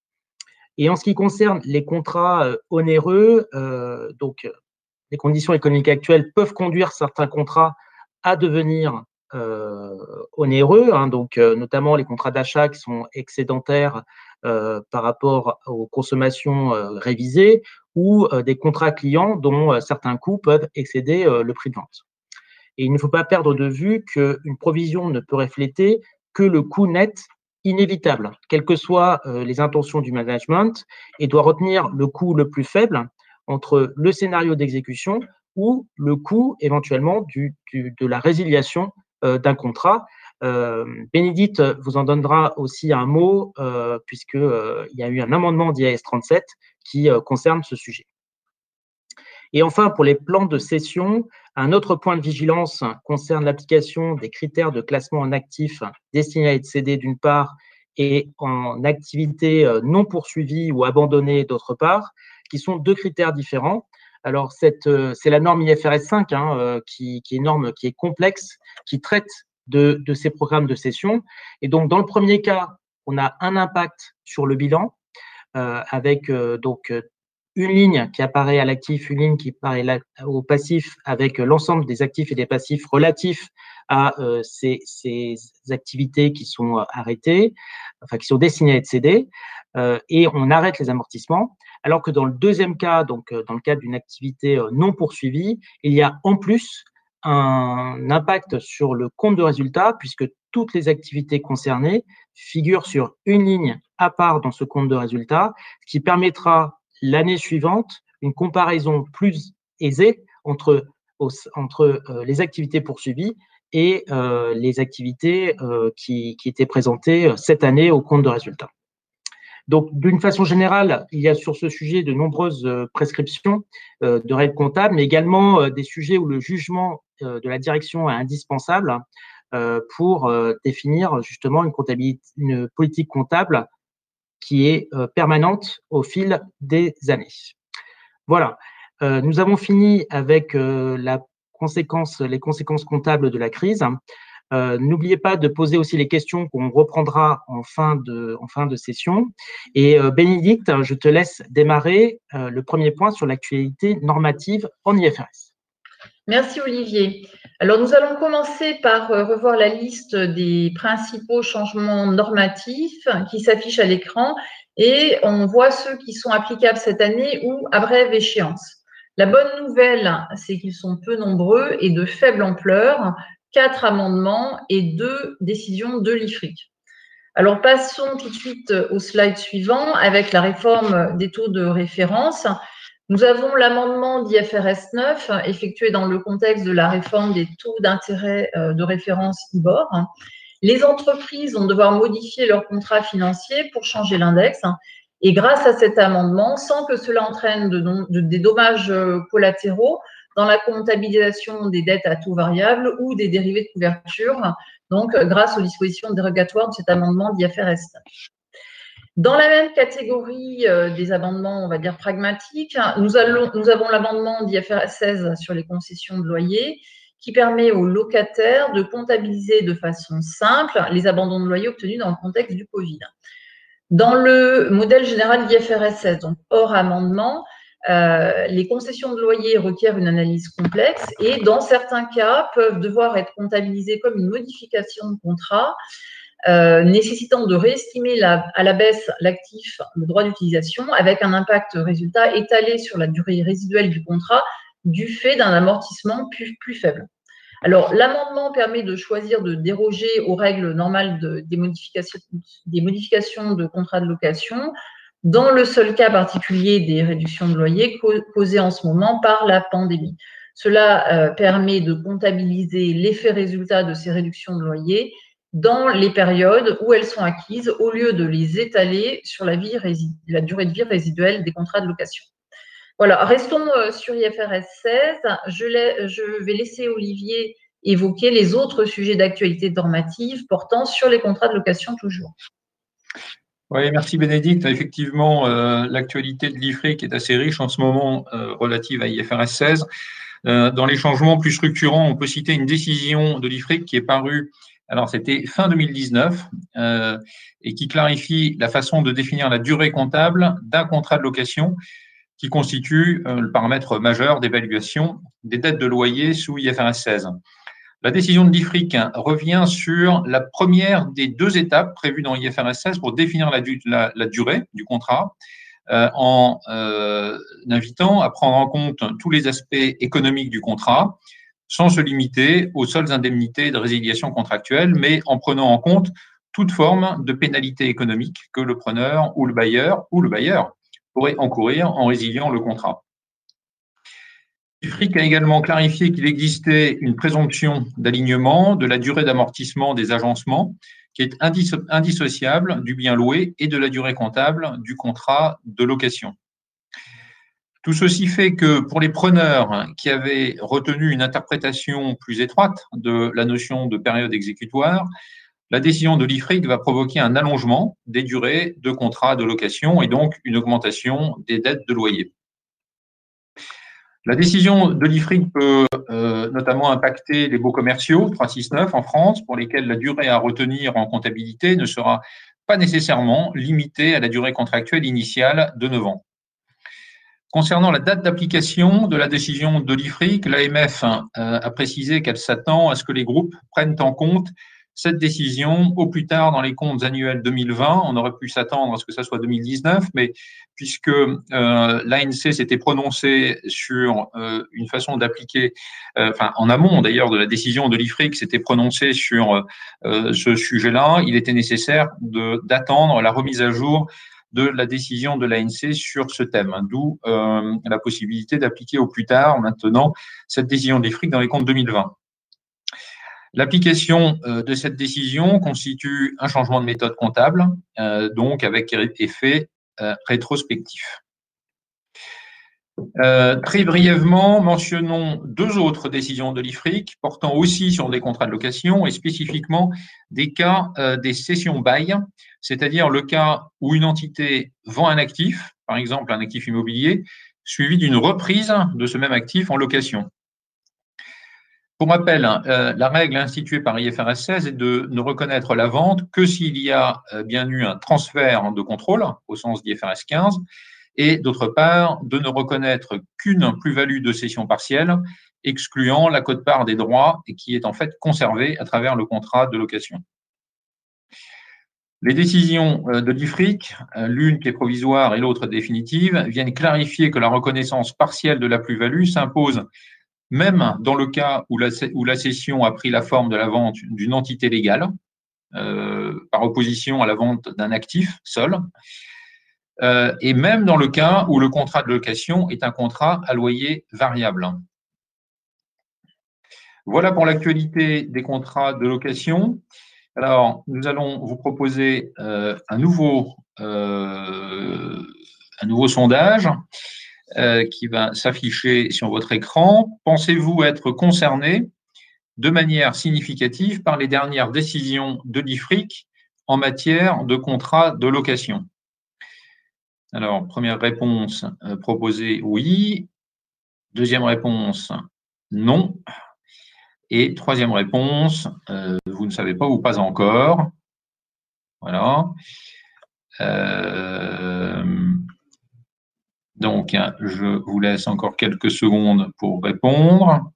Et en ce qui concerne les contrats euh, onéreux, euh, donc les conditions économiques actuelles peuvent conduire certains contrats à devenir euh, onéreux, hein, donc euh, notamment les contrats d'achat qui sont excédentaires euh, par rapport aux consommations euh, révisées ou euh, des contrats clients dont euh, certains coûts peuvent excéder euh, le prix de vente. Et il ne faut pas perdre de vue qu'une provision ne peut refléter que le coût net inévitable, quelles que soient euh, les intentions du management, et doit retenir le coût le plus faible entre le scénario d'exécution ou le coût éventuellement du, du, de la résiliation euh, d'un contrat. Euh, Bénédicte vous en donnera aussi un mot euh, puisqu'il euh, y a eu un amendement d'I A S trente-sept qui euh, concerne ce sujet. Et enfin, pour les plans de cession, un autre point de vigilance concerne l'application des critères de classement en actifs destinés à être cédés d'une part et en activité non poursuivie ou abandonnée d'autre part, qui sont deux critères différents. Alors, c'est la norme I F R S cinq hein, qui, qui est une norme qui est complexe, qui traite de, de ces programmes de cession. Et donc, dans le premier cas, on a un impact sur le bilan euh, avec euh, donc une ligne qui apparaît à l'actif, une ligne qui apparaît au passif avec l'ensemble des actifs et des passifs relatifs à euh, ces, ces activités qui sont euh, arrêtées, enfin qui sont destinées à être cédées, euh, et on arrête les amortissements. Alors que dans le deuxième cas, donc euh, dans le cadre d'une activité euh, non poursuivie, il y a en plus un impact sur le compte de résultat puisque toutes les activités concernées figurent sur une ligne à part dans ce compte de résultat, ce qui permettra l'année suivante une comparaison plus aisée entre, entre euh, les activités poursuivies et euh, les activités euh, qui, qui étaient présentées cette année au compte de résultat. Donc, d'une façon générale, il y a sur ce sujet de nombreuses euh, prescriptions euh, de règles comptables, mais également euh, des sujets où le jugement euh, de la direction est indispensable euh, pour euh, définir justement une, comptabilité, une politique comptable qui est euh, permanente au fil des années. Voilà, euh, nous avons fini avec euh, la conséquence, les conséquences comptables de la crise. Euh, N'oubliez pas de poser aussi les questions qu'on reprendra en fin de, en fin de session. Et euh, Bénédicte, je te laisse démarrer euh, le premier point sur l'actualité normative en I F R S. Merci Olivier. Alors nous allons commencer par revoir la liste des principaux changements normatifs qui s'affichent à l'écran et on voit ceux qui sont applicables cette année ou à brève échéance. La bonne nouvelle, c'est qu'ils sont peu nombreux et de faible ampleur, quatre amendements et deux décisions de l'I F R I C. Alors passons tout de suite au slide suivant avec la réforme des taux de référence. Nous avons l'amendement d'I F R S neuf effectué dans le contexte de la réforme des taux d'intérêt de référence I B O R. Les entreprises vont devoir modifier leur contrat financier pour changer l'index. Et grâce à cet amendement, sans que cela entraîne de, de, des dommages collatéraux dans la comptabilisation des dettes à taux variable ou des dérivés de couverture, donc grâce aux dispositions dérogatoires de cet amendement d'I F R S neuf. Dans la même catégorie euh, des amendements, on va dire pragmatiques, nous, allons, nous avons l'amendement d'I F R S seize sur les concessions de loyer qui permet aux locataires de comptabiliser de façon simple les abandons de loyer obtenus dans le contexte du Covid. Dans le modèle général d'I F R S seize, donc hors amendement, euh, les concessions de loyer requièrent une analyse complexe et dans certains cas peuvent devoir être comptabilisées comme une modification de contrat, Euh, nécessitant de réestimer la, à la baisse l'actif, le droit d'utilisation, avec un impact résultat étalé sur la durée résiduelle du contrat du fait d'un amortissement plus, plus faible. Alors, l'amendement permet de choisir de déroger aux règles normales de, des, modifications, des modifications de contrat de location dans le seul cas particulier des réductions de loyer causées en ce moment par la pandémie. Cela euh, permet de comptabiliser l'effet résultat de ces réductions de loyer dans les périodes où elles sont acquises au lieu de les étaler sur la, vie, la durée de vie résiduelle des contrats de location. Voilà, restons sur I F R S seize. Je, je vais laisser Olivier évoquer les autres sujets d'actualité normative portant sur les contrats de location toujours. Oui, merci Bénédicte. Effectivement, euh, l'actualité de l'I F R I C est assez riche en ce moment euh, relative à I F R S seize. Euh, dans les changements plus structurants, on peut citer une décision de l'I F R I C qui est parue Alors, c'était fin deux mille dix-neuf euh, et qui clarifie la façon de définir la durée comptable d'un contrat de location qui constitue euh, le paramètre majeur d'évaluation des dettes de loyer sous I F R S seize. La décision de l'I F R I C revient sur la première des deux étapes prévues dans I F R S seize pour définir la, la, la durée du contrat euh, en euh, invitant à prendre en compte tous les aspects économiques du contrat, sans se limiter aux seules indemnités de résiliation contractuelle, mais en prenant en compte toute forme de pénalité économique que le preneur ou le bailleur ou le bailleur pourrait encourir en résiliant le contrat. L'I F R I C a également clarifié qu'il existait une présomption d'alignement de la durée d'amortissement des agencements qui est indisso- indissociable du bien loué et de la durée comptable du contrat de location. Tout ceci fait que pour les preneurs qui avaient retenu une interprétation plus étroite de la notion de période exécutoire, la décision de l'I F R I C va provoquer un allongement des durées de contrat de location et donc une augmentation des dettes de loyer. La décision de l'I F R I C peut euh, notamment impacter les baux commerciaux trois cent soixante-neuf en France, pour lesquels la durée à retenir en comptabilité ne sera pas nécessairement limitée à la durée contractuelle initiale de neuf ans. Concernant la date d'application de la décision de l'I F R I C, l'A M F a précisé qu'elle s'attend à ce que les groupes prennent en compte cette décision au plus tard dans les comptes annuels deux mille vingt. On aurait pu s'attendre à ce que ça soit deux mille dix-neuf, mais puisque euh, l'A N C s'était prononcé sur euh, une façon d'appliquer, euh, enfin en amont d'ailleurs de la décision de l'I F R I C, s'était prononcé sur euh, ce sujet-là, il était nécessaire de, d'attendre la remise à jour de la décision de l'A N C sur ce thème, d'où euh, la possibilité d'appliquer au plus tard maintenant cette décision de l'I F R I C dans les comptes deux mille vingt. L'application euh, de cette décision constitue un changement de méthode comptable, euh, donc avec effet euh, rétrospectif. Euh, très brièvement, mentionnons deux autres décisions de l'I F R I C portant aussi sur des contrats de location et spécifiquement des cas euh, des cessions bail, c'est-à-dire le cas où une entité vend un actif, par exemple un actif immobilier, suivi d'une reprise de ce même actif en location. Pour rappel, euh, la règle instituée par I F R S seize est de ne reconnaître la vente que s'il y a euh, bien eu un transfert de contrôle, au sens d'I F R S quinze, et d'autre part, de ne reconnaître qu'une plus-value de cession partielle, excluant la quote-part des droits et qui est en fait conservée à travers le contrat de location. Les décisions de l'I F R I C, l'une qui est provisoire et l'autre définitive, viennent clarifier que la reconnaissance partielle de la plus-value s'impose même dans le cas où la, où la cession a pris la forme de la vente d'une entité légale, euh, par opposition à la vente d'un actif seul, euh, et même dans le cas où le contrat de location est un contrat à loyer variable. Voilà pour l'actualité des contrats de location. Alors, nous allons vous proposer euh, un, nouveau, euh, un nouveau sondage euh, qui va s'afficher sur votre écran. Pensez-vous être concerné de manière significative par les dernières décisions de l'I F R I C en matière de contrat de location? Alors, première réponse euh, proposée, oui. Deuxième réponse, non. Et troisième réponse, euh, vous ne savez pas ou pas encore. Voilà. Euh, donc, je vous laisse encore quelques secondes pour répondre.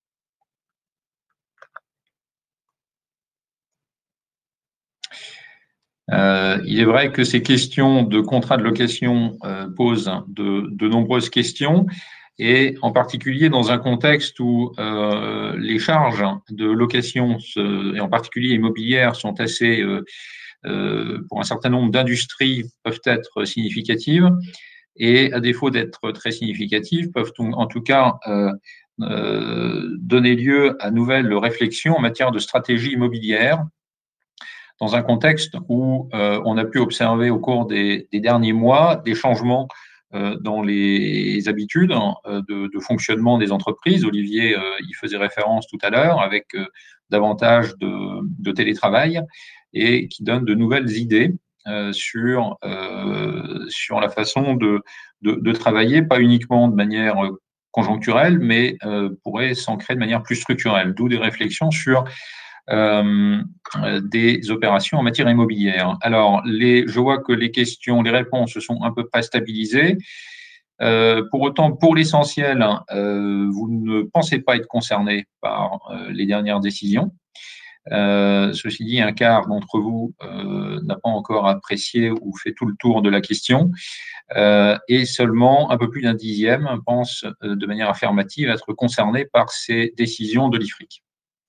Euh, il est vrai que ces questions de contrat de location euh, posent de, de nombreuses questions, et en particulier dans un contexte où euh, les charges de location, se, et en particulier immobilières, sont assez, euh, euh, pour un certain nombre d'industries, peuvent être significatives, et à défaut d'être très significatives, peuvent en tout cas euh, euh, donner lieu à nouvelles réflexions en matière de stratégie immobilière, dans un contexte où euh, on a pu observer au cours des, des derniers mois des changements euh, dans les habitudes euh, de, de fonctionnement des entreprises. Olivier euh, y faisait référence tout à l'heure, avec euh, davantage de, de télétravail, et qui donne de nouvelles idées euh, sur, euh, sur la façon de, de, de travailler, pas uniquement de manière conjoncturelle, mais euh, pourrait s'ancrer de manière plus structurelle, d'où des réflexions sur Euh, des opérations en matière immobilière. Alors, les, je vois que les questions, les réponses sont à peu près stabilisées. Euh, pour autant, pour l'essentiel, euh, vous ne pensez pas être concerné par euh, les dernières décisions. Euh, ceci dit, un quart d'entre vous euh, n'a pas encore apprécié ou fait tout le tour de la question, euh, et seulement un peu plus d'un dixième pense euh, de manière affirmative être concerné par ces décisions de l'I F R I C.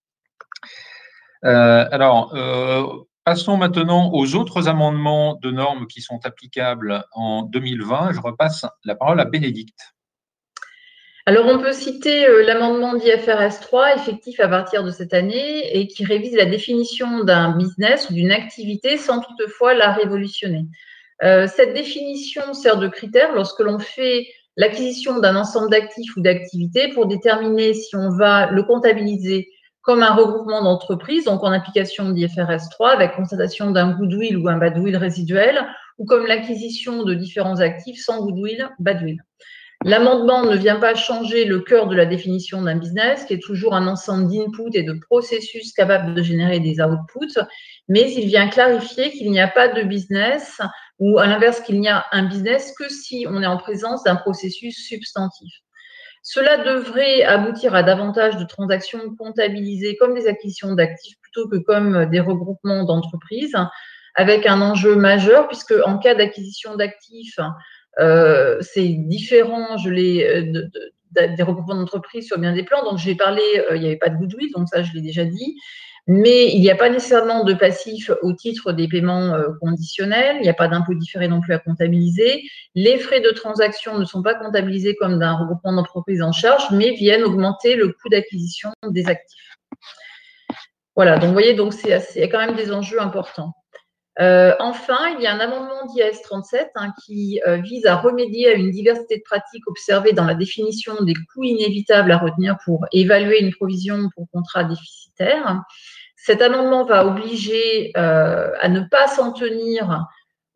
Euh, alors, euh, passons maintenant aux autres amendements de normes qui sont applicables en deux mille vingt. Je repasse la parole à Bénédicte. Alors, on peut citer euh, l'amendement d'I F R S trois, effectif à partir de cette année, et qui révise la définition d'un business ou d'une activité sans toutefois la révolutionner. Euh, cette définition sert de critère lorsque l'on fait l'acquisition d'un ensemble d'actifs ou d'activités pour déterminer si on va le comptabiliser comme un regroupement d'entreprises, donc en application d'I F R S trois, avec constatation d'un goodwill ou un badwill résiduel, ou comme l'acquisition de différents actifs sans goodwill, badwill. L'amendement ne vient pas changer le cœur de la définition d'un business, qui est toujours un ensemble d'inputs et de processus capables de générer des outputs, mais il vient clarifier qu'il n'y a pas de business, ou à l'inverse qu'il n'y a un business que si on est en présence d'un processus substantif. Cela devrait aboutir à davantage de transactions comptabilisées comme des acquisitions d'actifs plutôt que comme des regroupements d'entreprises, avec un enjeu majeur, puisque en cas d'acquisition d'actifs, euh, c'est différent, je l'ai, de, de, des regroupements d'entreprises sur bien des plans. Donc, j'ai parlé, euh, il n'y avait pas de goodwill, donc ça, je l'ai déjà dit. Mais il n'y a pas nécessairement de passif au titre des paiements euh, conditionnels. Il n'y a pas d'impôt différé non plus à comptabiliser. Les frais de transaction ne sont pas comptabilisés comme d'un regroupement d'entreprises en charge, mais viennent augmenter le coût d'acquisition des actifs. Voilà, donc vous voyez, donc c'est il y a quand même des enjeux importants. Euh, enfin, il y a un amendement d'I A S trente-sept hein, qui euh, vise à remédier à une diversité de pratiques observées dans la définition des coûts inévitables à retenir pour évaluer une provision pour contrat déficitaire. Cet amendement va obliger euh, à ne pas s'en tenir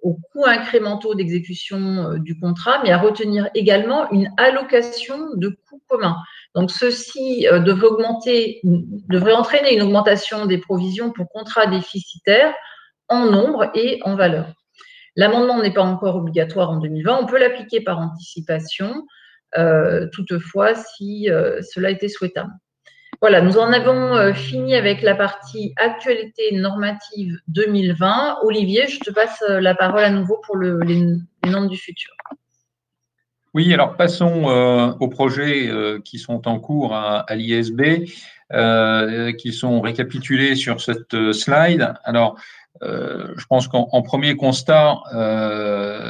aux coûts incrémentaux d'exécution euh, du contrat, mais à retenir également une allocation de coûts communs. Donc, ceci euh, devrait augmenter, devrait entraîner une augmentation des provisions pour contrats déficitaires en nombre et en valeur. L'amendement n'est pas encore obligatoire en deux mille vingt, on peut l'appliquer par anticipation, euh, toutefois si euh, cela était souhaitable. Voilà, nous en avons euh, fini avec la partie actualité normative deux mille vingt. Olivier, je te passe la parole à nouveau pour le, les, les normes du futur. Oui, alors passons euh, aux projets euh, qui sont en cours à, à l'I S B, euh, qui sont récapitulés sur cette slide. Alors, euh, je pense qu'en en premier constat, euh,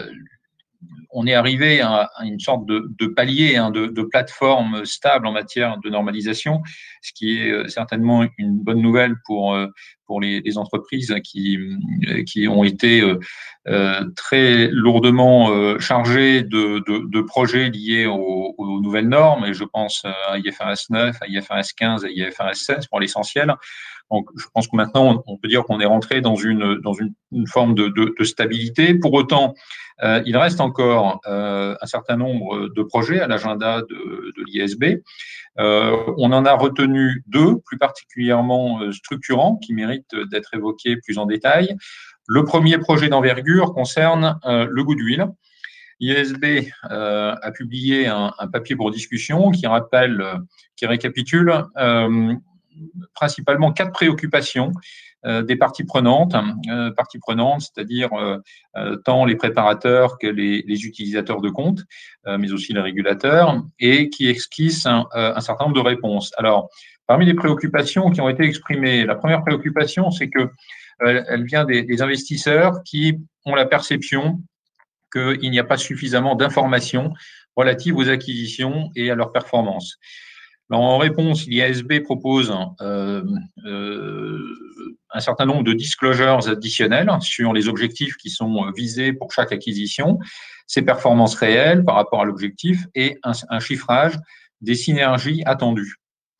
on est arrivé à, à une sorte de, de palier, hein, de, de plateforme stable en matière de normalisation, ce qui est certainement une bonne nouvelle pour, pour les, les entreprises qui, qui ont été euh, très lourdement euh, chargées de, de, de projets liés aux, aux nouvelles normes, et je pense à I F R S neuf, à I F R S quinze, à I F R S seize pour l'essentiel. Donc, je pense que maintenant, on peut dire qu'on est rentré dans une, dans une, une forme de, de, de stabilité. Pour autant, euh, il reste encore euh, un certain nombre de projets à l'agenda de, de l'I S B. Euh, on en a retenu deux, plus particulièrement structurants, qui méritent d'être évoqués plus en détail. Le premier projet d'envergure concerne euh, le goodwill. I S B euh, a publié un, un papier pour discussion qui rappelle, qui récapitule euh, principalement quatre préoccupations euh, des parties prenantes, euh, parties prenantes, c'est-à-dire euh, euh, tant les préparateurs que les, les utilisateurs de compte, euh, mais aussi les régulateurs, et qui esquissent un, un certain nombre de réponses. Alors, parmi les préoccupations qui ont été exprimées, la première préoccupation, c'est que euh, elle vient des, des investisseurs qui ont la perception qu'il n'y a pas suffisamment d'informations relatives aux acquisitions et à leur performance. Alors, en réponse, l'I S B propose euh, euh, un certain nombre de disclosures additionnels sur les objectifs qui sont visés pour chaque acquisition, ses performances réelles par rapport à l'objectif et un, un chiffrage des synergies attendues.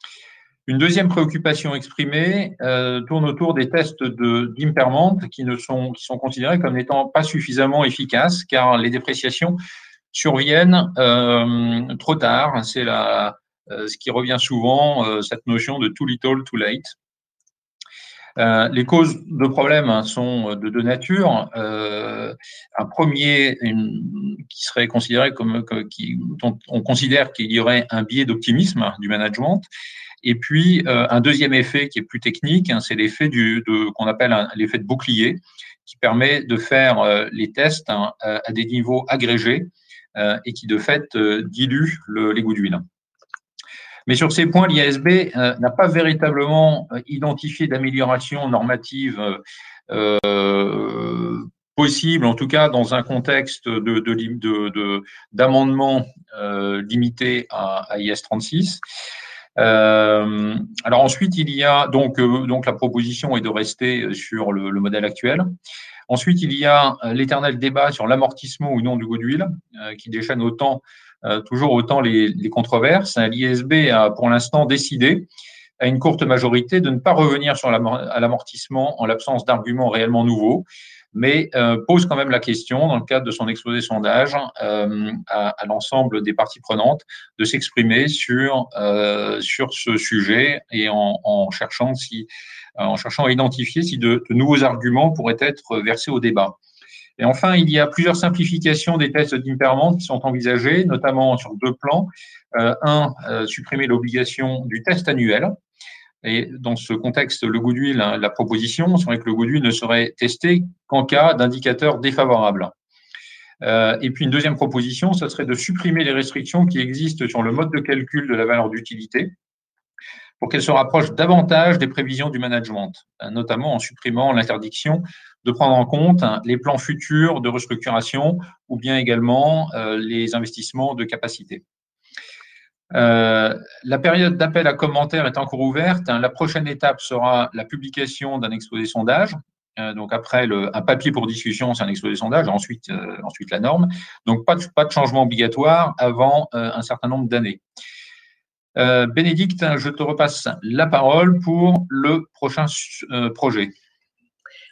Une deuxième préoccupation exprimée euh, tourne autour des tests de, d'impairment qui, ne sont, qui sont considérés comme n'étant pas suffisamment efficaces car les dépréciations surviennent euh, trop tard. C'est la Euh, ce qui revient souvent, euh, cette notion de too little, too late. Euh, les causes de problèmes hein, sont de deux natures. Euh, un premier, une, qui serait considéré comme, comme qui, dont on considère qu'il y aurait un biais d'optimisme du management. Et puis, euh, un deuxième effet qui est plus technique, hein, c'est l'effet du, de, qu'on appelle un, l'effet de bouclier, qui permet de faire euh, les tests hein, à des niveaux agrégés euh, et qui, de fait, euh, dilue le, les goodwill. Mais sur ces points, l'I S B euh, n'a pas véritablement identifié d'amélioration normative euh, possible, en tout cas dans un contexte de, de, de, de, d'amendement euh, limité à, à I S trente-six. Euh, alors ensuite, il y a donc, euh, donc la proposition est de rester sur le, le modèle actuel. Ensuite, il y a l'éternel débat sur l'amortissement ou non du goodwill, euh, qui déchaîne autant Euh, toujours autant les, les controverses. L'I S B a pour l'instant décidé, à une courte majorité, de ne pas revenir sur l'amortissement en l'absence d'arguments réellement nouveaux, mais euh, pose quand même la question, dans le cadre de son exposé sondage, euh, à, à l'ensemble des parties prenantes, de s'exprimer sur, euh, sur ce sujet et en, en, cherchant si, en cherchant à identifier si de, de nouveaux arguments pourraient être versés au débat. Et enfin, il y a plusieurs simplifications des tests d'impairment qui sont envisagées, notamment sur deux plans. Euh, un, euh, supprimer l'obligation du test annuel. Et dans ce contexte, le goodwill, hein, la proposition serait que le goodwill ne serait testé qu'en cas d'indicateur défavorable. Euh, et puis une deuxième proposition, ce serait de supprimer les restrictions qui existent sur le mode de calcul de la valeur d'utilité, pour qu'elle se rapproche davantage des prévisions du management, notamment en supprimant l'interdiction de prendre en compte les plans futurs de restructuration ou bien également euh, les investissements de capacité. Euh, la période d'appel à commentaires est encore ouverte. La prochaine étape sera la publication d'un exposé sondage. Euh, donc après le, un papier pour discussion, c'est un exposé sondage, ensuite, euh, ensuite la norme. Donc pas de, pas de changement obligatoire avant euh, un certain nombre d'années. Euh, Bénédicte, je te repasse la parole pour le prochain euh, projet.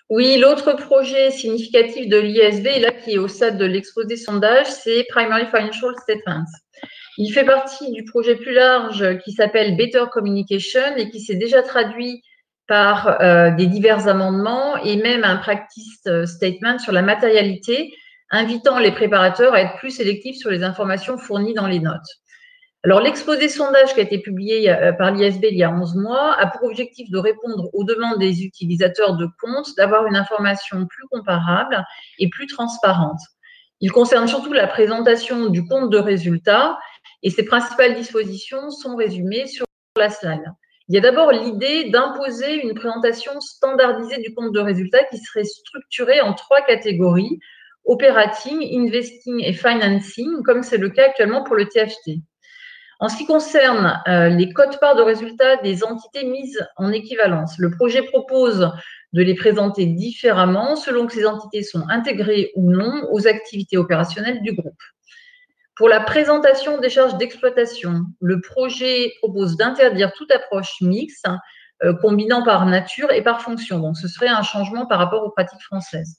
Oui, l'autre projet significatif de l'I S B, là, qui est au stade de l'exposé sondage, c'est Primary Financial Statements. Il fait partie du projet plus large qui s'appelle Better Communication et qui s'est déjà traduit par euh, des divers amendements et même un practice statement sur la matérialité, invitant les préparateurs à être plus sélectifs sur les informations fournies dans les notes. Alors, l'exposé sondage qui a été publié par l'I S B il y a onze mois a pour objectif de répondre aux demandes des utilisateurs de comptes d'avoir une information plus comparable et plus transparente. Il concerne surtout la présentation du compte de résultats et ses principales dispositions sont résumées sur la slide. Il y a d'abord l'idée d'imposer une présentation standardisée du compte de résultats qui serait structurée en trois catégories, operating, investing et financing, comme c'est le cas actuellement pour le T F T. En ce qui concerne euh, les cotes-parts de résultats des entités mises en équivalence, le projet propose de les présenter différemment selon que ces entités sont intégrées ou non aux activités opérationnelles du groupe. Pour la présentation des charges d'exploitation, le projet propose d'interdire toute approche mixte, euh, combinant par nature et par fonction. Donc, ce serait un changement par rapport aux pratiques françaises.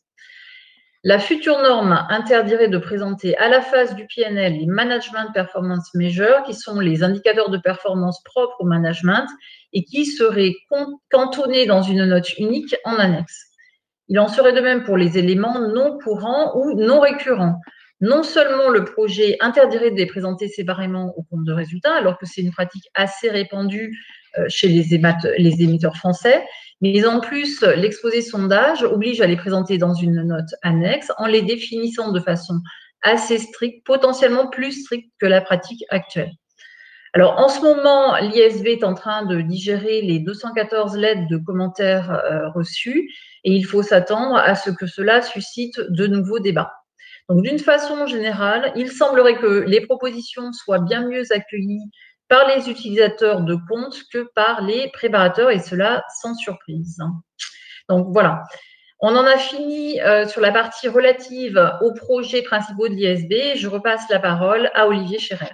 La future norme interdirait de présenter à la phase du P and L les Management Performance Measures, qui sont les indicateurs de performance propres au management et qui seraient cantonnés dans une note unique en annexe. Il en serait de même pour les éléments non courants ou non récurrents. Non seulement le projet interdirait de les présenter séparément au compte de résultats, alors que c'est une pratique assez répandue chez les émetteurs français, mais en plus, l'exposé sondage oblige à les présenter dans une note annexe en les définissant de façon assez stricte, potentiellement plus stricte que la pratique actuelle. Alors, en ce moment, l'I S B est en train de digérer les deux cent quatorze lettres de commentaires euh, reçus et il faut s'attendre à ce que cela suscite de nouveaux débats. Donc, d'une façon générale, il semblerait que les propositions soient bien mieux accueillies par les utilisateurs de comptes que par les préparateurs, et cela sans surprise. Donc, voilà. On en a fini euh, sur la partie relative aux projets principaux de l'I S B. Je repasse la parole à Olivier Scherer.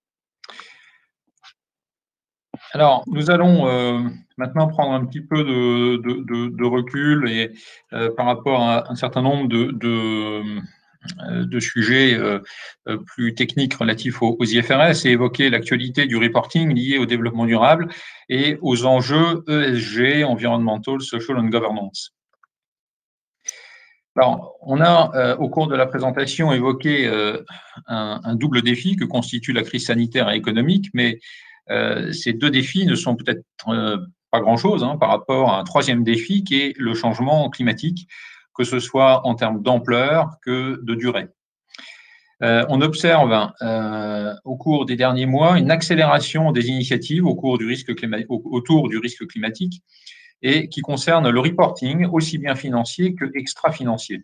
Alors, nous allons euh, maintenant prendre un petit peu de, de, de, de recul et euh, par rapport à un certain nombre de, de, de sujets euh, plus techniques relatifs aux, aux I F R S et évoquer l'actualité du reporting lié au développement durable et aux enjeux E S G, Environmental, Social and Governance. Alors, on a, euh, au cours de la présentation, évoqué euh, un, un double défi que constitue la crise sanitaire et économique, mais euh, ces deux défis ne sont peut-être euh, pas grand-chose hein, par rapport à un troisième défi qui est le changement climatique, que ce soit en termes d'ampleur que de durée. Euh, on observe euh, au cours des derniers mois une accélération des initiatives au cours du risque clima- autour du risque climatique et qui concerne le reporting aussi bien financier que extra-financier.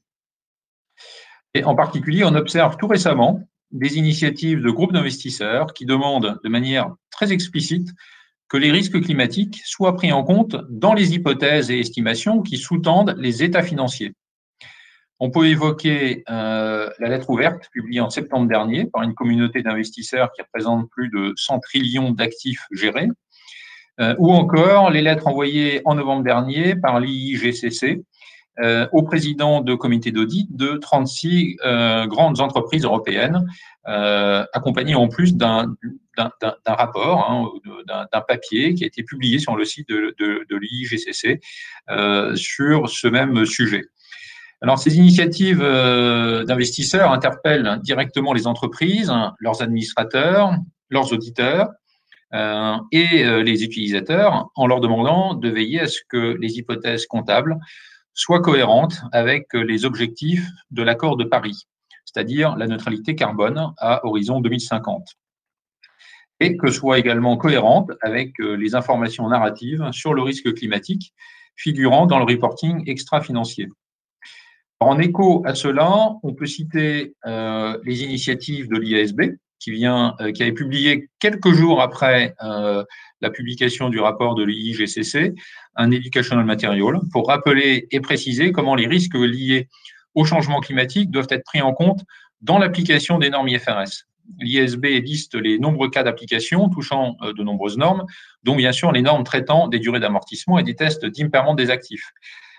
Et en particulier, on observe tout récemment des initiatives de groupes d'investisseurs qui demandent de manière très explicite que les risques climatiques soient pris en compte dans les hypothèses et estimations qui sous-tendent les états financiers. On peut évoquer euh, la lettre ouverte publiée en septembre dernier par une communauté d'investisseurs qui représente plus de cent trillions d'actifs gérés, euh, ou encore les lettres envoyées en novembre dernier par l'I I G C C euh, au président de comité d'audit de trente-six euh, grandes entreprises européennes, euh, accompagnées en plus d'un d'un rapport, hein, d'un papier qui a été publié sur le site de, de, de l'I I G C C euh, sur ce même sujet. Alors, ces initiatives euh, d'investisseurs interpellent directement les entreprises, leurs administrateurs, leurs auditeurs euh, et euh, les utilisateurs en leur demandant de veiller à ce que les hypothèses comptables soient cohérentes avec les objectifs de l'accord de Paris, c'est-à-dire la neutralité carbone à horizon deux mille cinquante, et que soient également cohérentes avec les informations narratives sur le risque climatique figurant dans le reporting extra-financier. En écho à cela, on peut citer euh, les initiatives de l'I A S B, qui, vient, euh, qui avait publié quelques jours après euh, la publication du rapport de l'I I G C C, un Educational Material, pour rappeler et préciser comment les risques liés au changement climatique doivent être pris en compte dans l'application des normes I F R S. L'I A S B liste les nombreux cas d'application touchant euh, de nombreuses normes, dont bien sûr les normes traitant des durées d'amortissement et des tests d'impairment des actifs.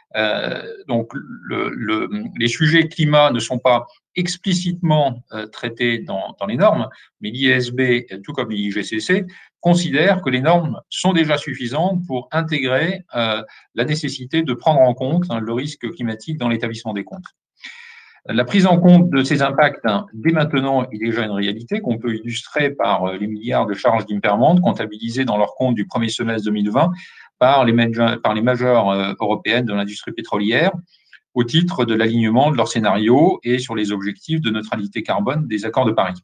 Euh, donc, le, le, les sujets climat ne sont pas explicitement euh, traités dans, dans les normes, mais l'I S B, tout comme l'I G C C, considère que les normes sont déjà suffisantes pour intégrer euh, la nécessité de prendre en compte hein, le risque climatique dans l'établissement des comptes. La prise en compte de ces impacts, hein, dès maintenant, est déjà une réalité qu'on peut illustrer par les milliards de charges d'impairment comptabilisées dans leur compte du premier semestre deux mille vingt par les, majors, par les majeures euh, européennes de l'industrie pétrolière au titre de l'alignement de leurs scénarios et sur les objectifs de neutralité carbone des accords de Paris.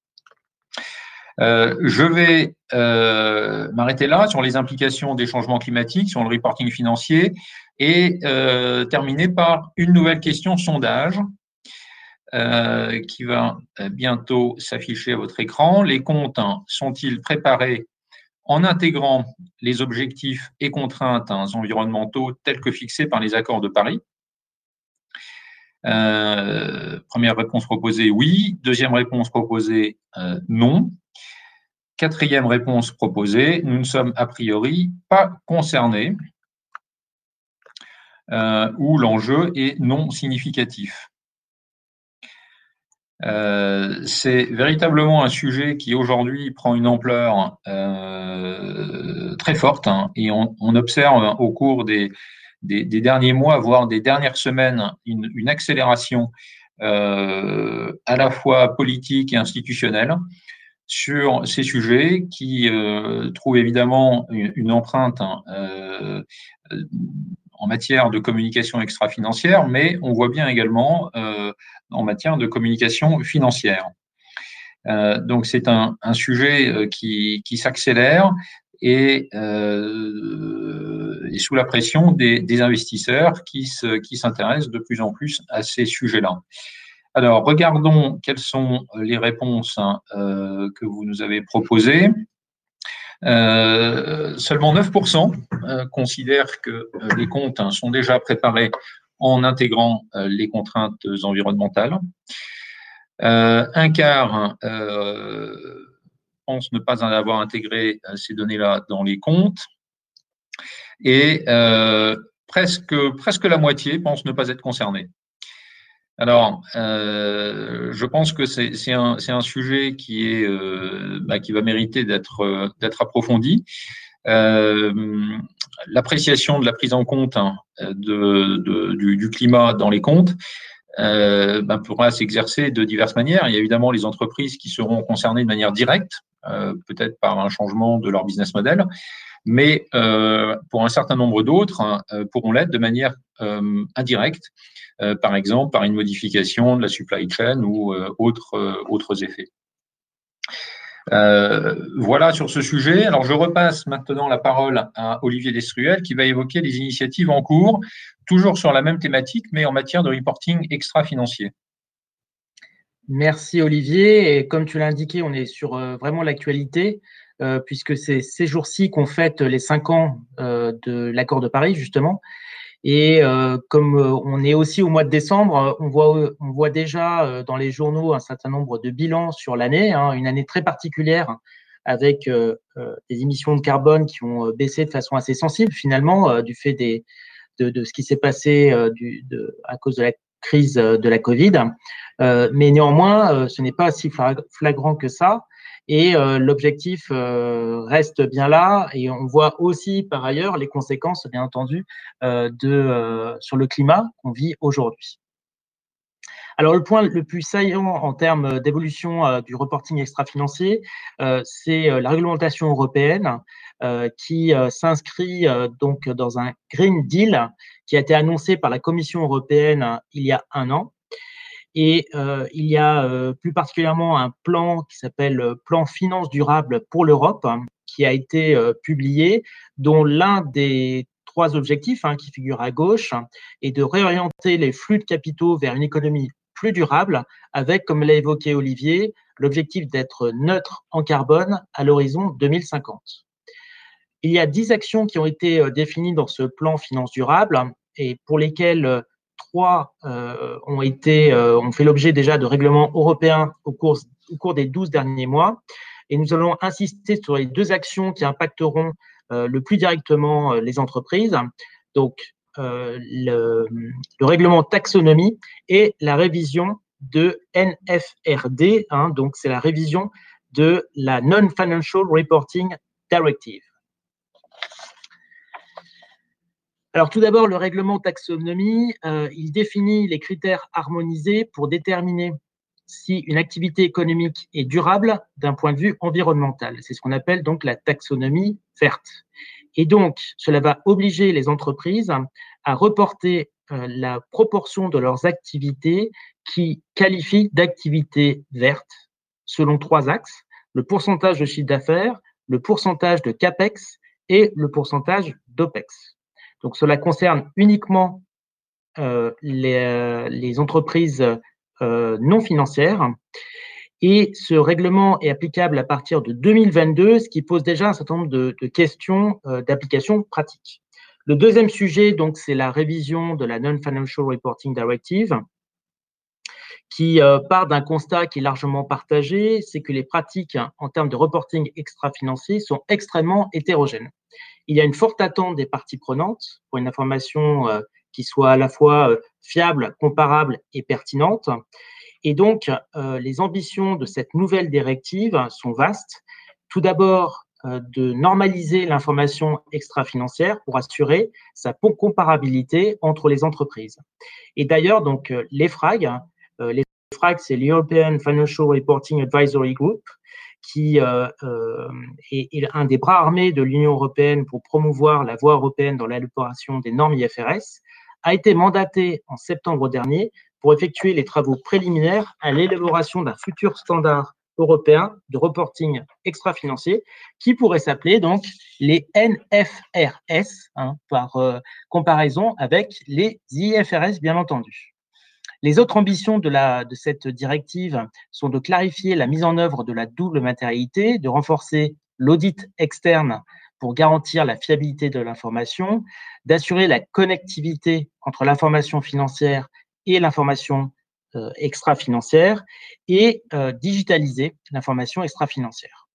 Euh, je vais euh, m'arrêter là sur les implications des changements climatiques, sur le reporting financier et euh, terminer par une nouvelle question sondage euh, qui va bientôt s'afficher à votre écran. Les comptes hein, sont-ils préparés en intégrant les objectifs et contraintes hein, environnementaux tels que fixés par les accords de Paris? Euh, première réponse proposée, oui. Deuxième réponse proposée, euh, non. Quatrième réponse proposée, nous ne sommes a priori pas concernés euh, ou l'enjeu est non significatif. Euh, c'est véritablement un sujet qui aujourd'hui prend une ampleur euh, très forte hein, et on, on observe au cours des, des, des derniers mois, voire des dernières semaines, une, une accélération euh, à la fois politique et institutionnelle sur ces sujets qui euh, trouvent évidemment une, une empreinte hein, euh, en matière de communication extra-financière, mais on voit bien également euh, en matière de communication financière. Euh, donc c'est un, un sujet qui, qui s'accélère et, euh, et sous la pression des, des investisseurs qui, se, qui s'intéressent de plus en plus à ces sujets-là. Alors, regardons quelles sont les réponses hein, euh, que vous nous avez proposées. Euh, seulement neuf pour cent euh, considèrent que euh, les comptes hein, sont déjà préparés en intégrant euh, les contraintes environnementales. Euh, un quart euh, pense ne pas en avoir intégré euh, ces données-là dans les comptes. Et euh, presque, presque la moitié pense ne pas être concernée. Alors, euh, je pense que c'est, c'est, un, c'est un sujet qui, est, euh, bah, qui va mériter d'être, d'être approfondi. Euh, l'appréciation de la prise en compte hein, de, de, du, du climat dans les comptes euh, bah, pourra s'exercer de diverses manières. Il y a évidemment les entreprises qui seront concernées de manière directe, euh, peut-être par un changement de leur business model, mais euh, pour un certain nombre d'autres, hein, pourront l'être de manière euh, indirecte, Euh, par exemple par une modification de la supply chain ou euh, autres, euh, autres effets. Euh, voilà sur ce sujet. Alors, je repasse maintenant la parole à Olivier Destruel qui va évoquer les initiatives en cours, toujours sur la même thématique, mais en matière de reporting extra-financier. Merci Olivier. Et comme tu l'as indiqué, on est sur euh, vraiment l'actualité, euh, puisque c'est ces jours-ci qu'on fête les cinq ans euh, de l'accord de Paris, justement. Et euh, comme euh, on est aussi au mois de décembre, on voit, on voit déjà euh, dans les journaux un certain nombre de bilans sur l'année, hein, une année très particulière avec euh, euh, des émissions de carbone qui ont baissé de façon assez sensible finalement euh, du fait des, de, de ce qui s'est passé euh, du, de, à cause de la crise de la Covid. Euh, mais néanmoins, euh, ce n'est pas si flagrant que ça. Et euh, l'objectif euh, reste bien là, et on voit aussi par ailleurs les conséquences, bien entendu, euh, de, euh, sur le climat qu'on vit aujourd'hui. Alors le point le plus saillant en termes d'évolution euh, du reporting extra-financier, euh, c'est euh, la réglementation européenne euh, qui euh, s'inscrit euh, donc dans un Green Deal qui a été annoncé par la Commission européenne euh, il y a un an. Et euh, il y a euh, plus particulièrement un plan qui s'appelle Plan Finance Durable pour l'Europe, hein, qui a été euh, publié, dont l'un des trois objectifs hein, qui figurent à gauche hein, est de réorienter les flux de capitaux vers une économie plus durable, avec, comme l'a évoqué Olivier, l'objectif d'être neutre en carbone à l'horizon deux mille cinquante. Il y a dix actions qui ont été euh, définies dans ce plan Finance Durable et pour lesquelles euh, trois euh, ont été, euh, ont fait l'objet déjà de règlements européens au cours, au cours des douze derniers mois. Et nous allons insister sur les deux actions qui impacteront euh, le plus directement euh, les entreprises. Donc, euh, le, le règlement taxonomie et la révision de N F R D, hein, donc c'est la révision de la Non-Financial Reporting Directive. Alors tout d'abord, le règlement taxonomie, euh, il définit les critères harmonisés pour déterminer si une activité économique est durable d'un point de vue environnemental. C'est ce qu'on appelle donc la taxonomie verte. Et donc, cela va obliger les entreprises à reporter euh, la proportion de leurs activités qui qualifient d'activités vertes selon trois axes: le pourcentage de chiffre d'affaires, le pourcentage de CAPEX et le pourcentage d'OPEX. Donc, cela concerne uniquement euh, les, euh, les entreprises euh, non financières. Et ce règlement est applicable à partir de deux mille vingt-deux, ce qui pose déjà un certain nombre de, de questions euh, d'application pratique. Le deuxième sujet, donc, c'est la révision de la Non-Financial Reporting Directive, qui euh, part d'un constat qui est largement partagé, c'est que les pratiques hein, en termes de reporting extra-financier sont extrêmement hétérogènes. Il y a une forte attente des parties prenantes pour une information euh, qui soit à la fois euh, fiable, comparable et pertinente. Et donc, euh, les ambitions de cette nouvelle directive sont vastes. Tout d'abord, euh, de normaliser l'information extra-financière pour assurer sa comparabilité entre les entreprises. Et d'ailleurs, donc, euh, l'E F R A G, euh, l'E F R A G, c'est l'European Financial Reporting Advisory Group, qui euh, euh, est, est un des bras armés de l'Union européenne pour promouvoir la voie européenne dans l'élaboration des normes I F R S, a été mandaté en septembre dernier pour effectuer les travaux préliminaires à l'élaboration d'un futur standard européen de reporting extra-financier qui pourrait s'appeler donc les N F R S, hein, par euh, comparaison avec les I F R S, bien entendu. Les autres ambitions de, la, de cette directive sont de clarifier la mise en œuvre de la double matérialité, de renforcer l'audit externe pour garantir la fiabilité de l'information, d'assurer la connectivité entre l'information financière et l'information euh, extra-financière et euh, digitaliser l'information extra-financière.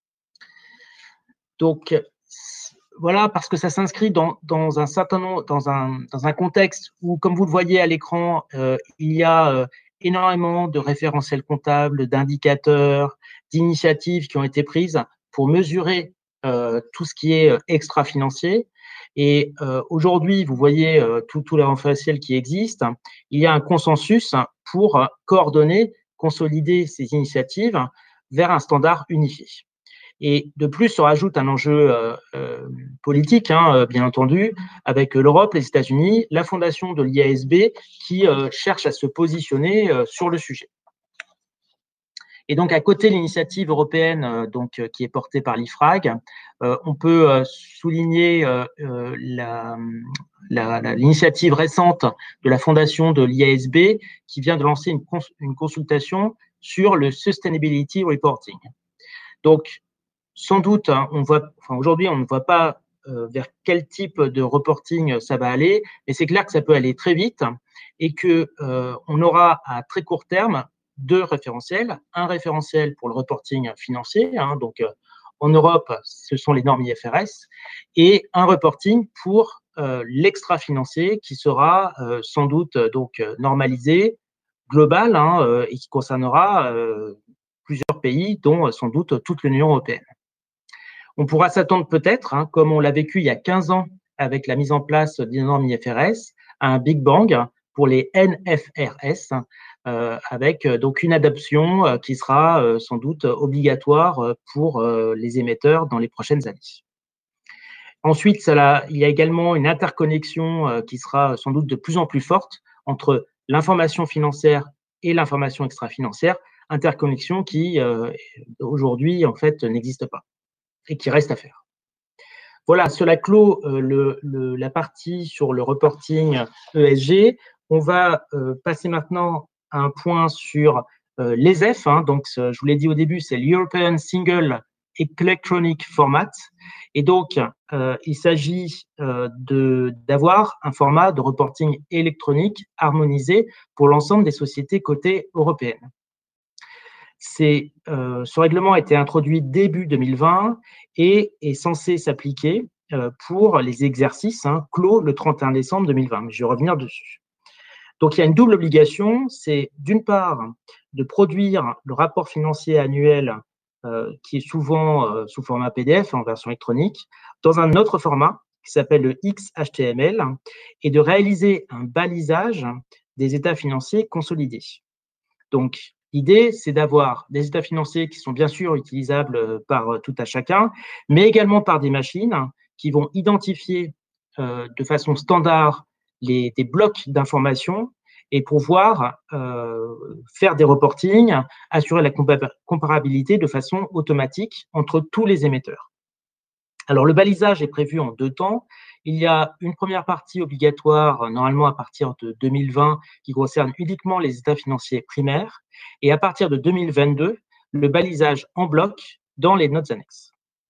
Donc, voilà, parce que ça s'inscrit dans, dans un certain nombre, dans un, dans un contexte où, comme vous le voyez à l'écran, euh, il y a euh, énormément de référentiels comptables, d'indicateurs, d'initiatives qui ont été prises pour mesurer euh, tout ce qui est euh, extra-financier. Et euh, aujourd'hui, vous voyez euh, tous tout les référentiels qui existent. Il y a un consensus pour euh, coordonner, consolider ces initiatives vers un standard unifié. Et de plus, se rajoute un enjeu euh, euh, politique, hein, bien entendu, avec l'Europe, les États-Unis, la fondation de l'I A S B qui euh, cherche à se positionner euh, sur le sujet. Et donc, à côté de l'initiative européenne euh, donc, euh, qui est portée par l'I F R A G, euh, on peut euh, souligner euh, euh, l'initiative récente de la fondation de l'I A S B qui vient de lancer une, cons une consultation sur le Sustainability Reporting. Donc, sans doute, hein, on voit, enfin, aujourd'hui, on ne voit pas euh, vers quel type de reporting ça va aller, mais c'est clair que ça peut aller très vite et que euh, on aura à très court terme deux référentiels. Un référentiel pour le reporting financier, hein, donc euh, en Europe, ce sont les normes I F R S, et un reporting pour euh, l'extra-financier qui sera euh, sans doute donc normalisé, global, hein, euh, et qui concernera euh, plusieurs pays, dont sans doute toute l'Union européenne. On pourra s'attendre peut-être, hein, comme on l'a vécu il y a quinze ans avec la mise en place des normes I F R S, à un Big Bang pour les N F R S, euh, avec donc une adoption euh, qui sera euh, sans doute obligatoire pour euh, les émetteurs dans les prochaines années. Ensuite, cela, il y a également une interconnexion euh, qui sera sans doute de plus en plus forte entre l'information financière et l'information extra-financière, interconnexion qui euh, aujourd'hui en fait n'existe pas et qui reste à faire. Voilà, cela clôt euh, le, le, la partie sur le reporting E S G. On va euh, passer maintenant à un point sur euh, l'E S F. Hein, donc, je vous l'ai dit au début, c'est l'European Single Electronic Format. Et donc, euh, il s'agit euh, d'avoir un format de reporting électronique harmonisé pour l'ensemble des sociétés cotées européennes. Euh, ce règlement a été introduit début deux mille vingt et est censé s'appliquer euh, pour les exercices hein, clos le trente et un décembre deux mille vingt. Mais je vais revenir dessus. Donc, il y a une double obligation, c'est d'une part de produire le rapport financier annuel euh, qui est souvent euh, sous format P D F en version électronique, dans un autre format qui s'appelle le X H T M L, et de réaliser un balisage des états financiers consolidés. Donc, l'idée, c'est d'avoir des états financiers qui sont bien sûr utilisables par tout à chacun, mais également par des machines qui vont identifier euh, de façon standard les, des blocs d'informations et pouvoir euh, faire des reportings, assurer la comparabilité de façon automatique entre tous les émetteurs. Alors, le balisage est prévu en deux temps. Il y a une première partie obligatoire, normalement à partir de deux mille vingt, qui concerne uniquement les états financiers primaires, et à partir de deux mille vingt-deux, le balisage en bloc dans les notes annexes.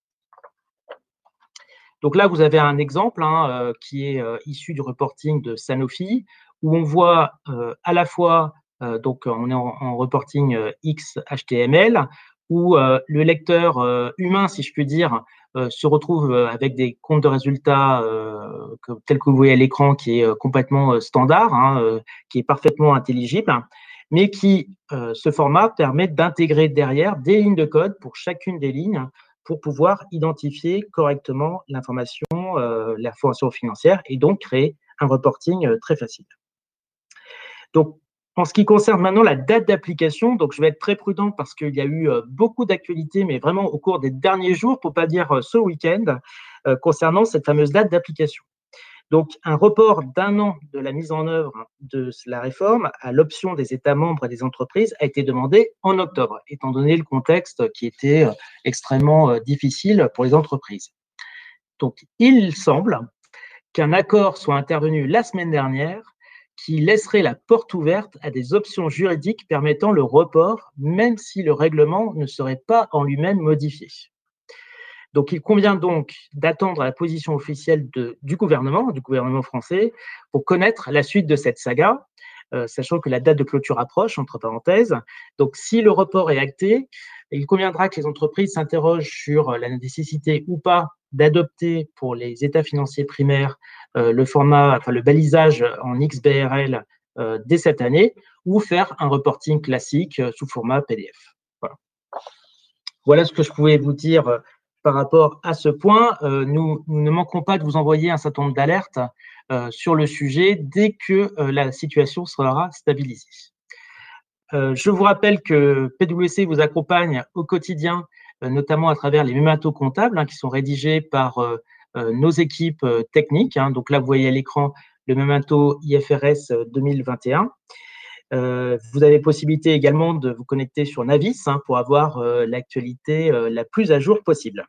Donc là, vous avez un exemple hein, euh, qui est euh, issu du reporting de Sanofi, où on voit euh, à la fois, euh, donc on est en, en reporting euh, X H T M L, où euh, le lecteur euh, humain, si je puis dire, euh, se retrouve euh, avec des comptes de résultats euh, que, tels que vous voyez à l'écran, qui est euh, complètement euh, standard, hein, euh, qui est parfaitement intelligible, mais qui, euh, ce format permet d'intégrer derrière des lignes de code pour chacune des lignes pour pouvoir identifier correctement l'information, euh, l'information financière et donc créer un reporting euh, très facile. Donc, en ce qui concerne maintenant la date d'application, donc je vais être très prudent parce qu'il y a eu euh, beaucoup d'actualités, mais vraiment au cours des derniers jours, pour ne pas dire euh, ce week-end, euh, concernant cette fameuse date d'application. Donc, un report d'un an de la mise en œuvre de la réforme à l'option des États membres et des entreprises a été demandé en octobre, étant donné le contexte qui était extrêmement difficile pour les entreprises. Donc, il semble qu'un accord soit intervenu la semaine dernière qui laisserait la porte ouverte à des options juridiques permettant le report, même si le règlement ne serait pas en lui-même modifié. Donc, il convient donc d'attendre la position officielle de, du gouvernement, du gouvernement français, pour connaître la suite de cette saga, euh, sachant que la date de clôture approche, entre parenthèses. Donc, si le report est acté, il conviendra que les entreprises s'interrogent sur la nécessité ou pas d'adopter pour les états financiers primaires euh, le format, enfin le balisage en X B R L euh, dès cette année, ou faire un reporting classique euh, sous format P D F. Voilà. Voilà ce que je pouvais vous dire euh, par rapport à ce point. Euh, nous, nous ne manquerons pas de vous envoyer un certain nombre d'alertes euh, sur le sujet dès que euh, la situation sera stabilisée. Euh, je vous rappelle que P W C vous accompagne au quotidien, euh, notamment à travers les mémentos comptables hein, qui sont rédigés par euh, euh, nos équipes euh, techniques. Hein. Donc là, vous voyez à l'écran le memento I F R S deux mille vingt et un. Euh, vous avez possibilité également de vous connecter sur Navis hein, pour avoir euh, l'actualité euh, la plus à jour possible.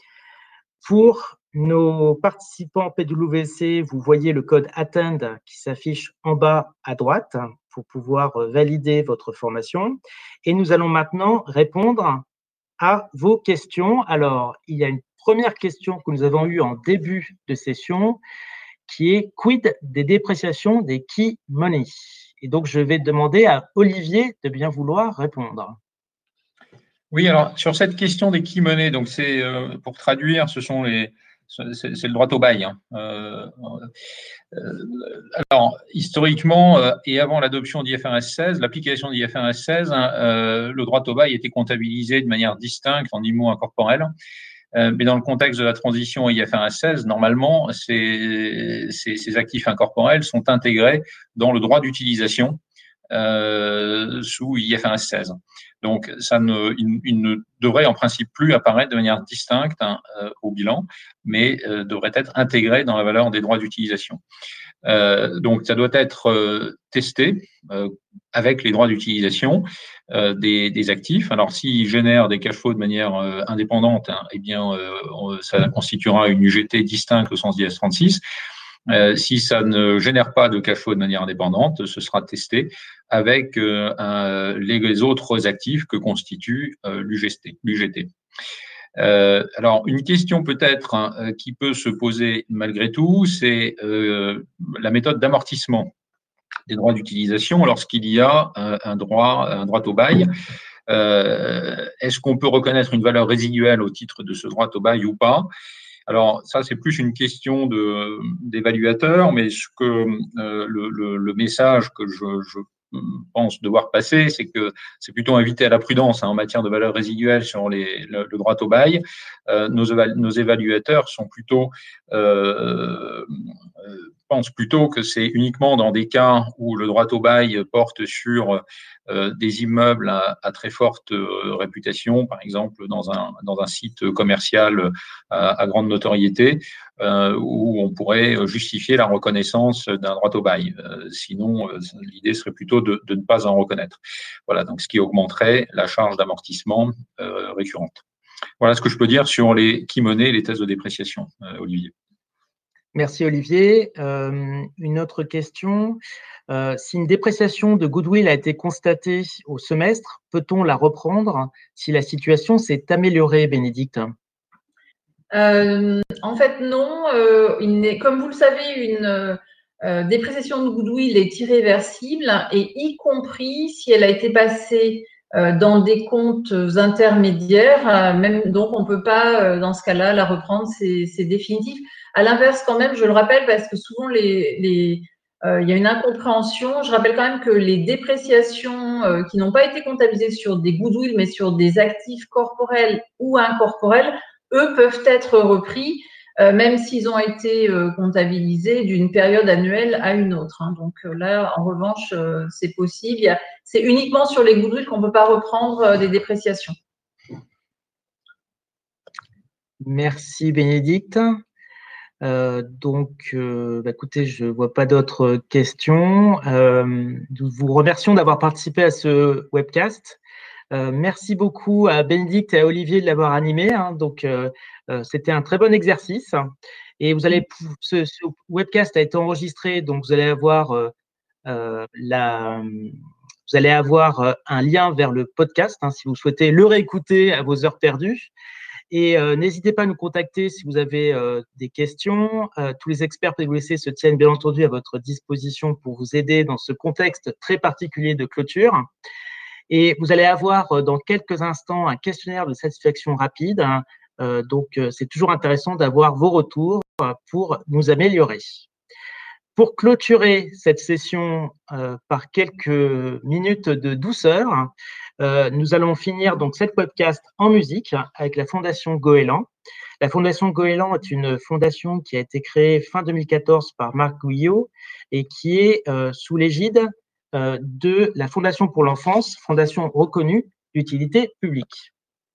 Pour nos participants P W C, vous voyez le code Attend qui s'affiche en bas à droite pour pouvoir valider votre formation. Et nous allons maintenant répondre à vos questions. Alors, il y a une première question que nous avons eue en début de session qui est « Quid des dépréciations des key money ?» Et donc, je vais demander à Olivier de bien vouloir répondre. Oui, alors sur cette question des key money, donc c'est euh, pour traduire, ce sont les, c'est le droit au bail. Hein. Euh, euh, alors historiquement euh, et avant l'adoption d'I F R S seize, l'application d'I F R S seize, hein, euh, le droit au bail était comptabilisé de manière distincte en immo incorporel. Euh, mais dans le contexte de la transition I F R S seize, normalement, ces, ces, ces actifs incorporels sont intégrés dans le droit d'utilisation euh, sous I F R S seize. Donc, ça ne, il, il ne devrait en principe plus apparaître de manière distincte hein, euh, au bilan, mais euh, devrait être intégré dans la valeur des droits d'utilisation. Euh, donc, ça doit être euh, testé euh, avec les droits d'utilisation euh, des, des actifs. Alors, s'ils génèrent des cash flows de manière euh, indépendante, hein, eh bien, euh, ça constituera une U G T distincte au sens d'I S trente-six. Euh, si ça ne génère pas de cash flow de manière indépendante, ce sera testé avec euh, un, les autres actifs que constitue euh, l'U G T. Euh, alors, une question peut-être hein, qui peut se poser malgré tout, c'est euh, la méthode d'amortissement des droits d'utilisation lorsqu'il y a un, un droit, un droit au bail. Euh, Est-ce qu'on peut reconnaître une valeur résiduelle au titre de ce droit au bail ou pas? Alors, ça, c'est plus une question de, d'évaluateur, mais ce que euh, le, le, le message que je, je pense devoir passer, c'est que c'est plutôt inviter à la prudence hein, en matière de valeur résiduelle sur les, le, le droit au bail. Euh, nos, nos évaluateurs sont plutôt euh, pensent plutôt que c'est uniquement dans des cas où le droit au bail porte sur euh, des immeubles à, à très forte euh, réputation, par exemple dans un, dans un site commercial à, à grande notoriété, euh, où on pourrait justifier la reconnaissance d'un droit au bail. Euh, sinon, euh, l'idée serait plutôt de, de ne pas en reconnaître. Voilà, donc ce qui augmenterait la charge d'amortissement euh, récurrente. Voilà ce que je peux dire sur les key money et les tests de dépréciation, euh, Olivier. Merci Olivier. Euh, une autre question. Euh, si une dépréciation de goodwill a été constatée au semestre, peut-on la reprendre si la situation s'est améliorée, Bénédicte? euh, En fait, non. Euh, il comme vous le savez, une euh, dépréciation de goodwill est irréversible, et y compris si elle a été passée euh, dans des comptes intermédiaires, euh, même, donc on ne peut pas, euh, dans ce cas-là, la reprendre, c'est définitif. À l'inverse, quand même, je le rappelle, parce que souvent, les, les, euh, il y a une incompréhension. Je rappelle quand même que les dépréciations euh, qui n'ont pas été comptabilisées sur des goodwill, mais sur des actifs corporels ou incorporels, eux peuvent être repris, euh, même s'ils ont été euh, comptabilisés d'une période annuelle à une autre. Hein. Donc euh, là, en revanche, euh, c'est possible. C'est uniquement sur les goodwill qu'on ne peut pas reprendre euh, des dépréciations. Merci Bénédicte. Euh, donc, euh, bah, écoutez, je ne vois pas d'autres questions. Euh, nous vous remercions d'avoir participé à ce webcast. Euh, merci beaucoup à Bénédicte et à Olivier de l'avoir animé. Hein, donc, euh, euh, c'était un très bon exercice. Et vous allez, ce, ce webcast a été enregistré, donc vous allez avoir euh, euh, la, vous allez avoir un lien vers le podcast hein, si vous souhaitez le réécouter à vos heures perdues. Et euh, n'hésitez pas à nous contacter si vous avez euh, des questions. Euh, tous les experts P W C se tiennent bien entendu à votre disposition pour vous aider dans ce contexte très particulier de clôture. Et vous allez avoir euh, dans quelques instants un questionnaire de satisfaction rapide. Hein, euh, donc, euh, c'est toujours intéressant d'avoir vos retours euh, pour nous améliorer. Pour clôturer cette session euh, par quelques minutes de douceur, Euh, nous allons finir donc cette podcast en musique avec la Fondation Goéland. La Fondation Goéland est une fondation qui a été créée fin deux mille quatorze par Marc Gouillot et qui est euh, sous l'égide euh, de la Fondation pour l'enfance, fondation reconnue d'utilité publique.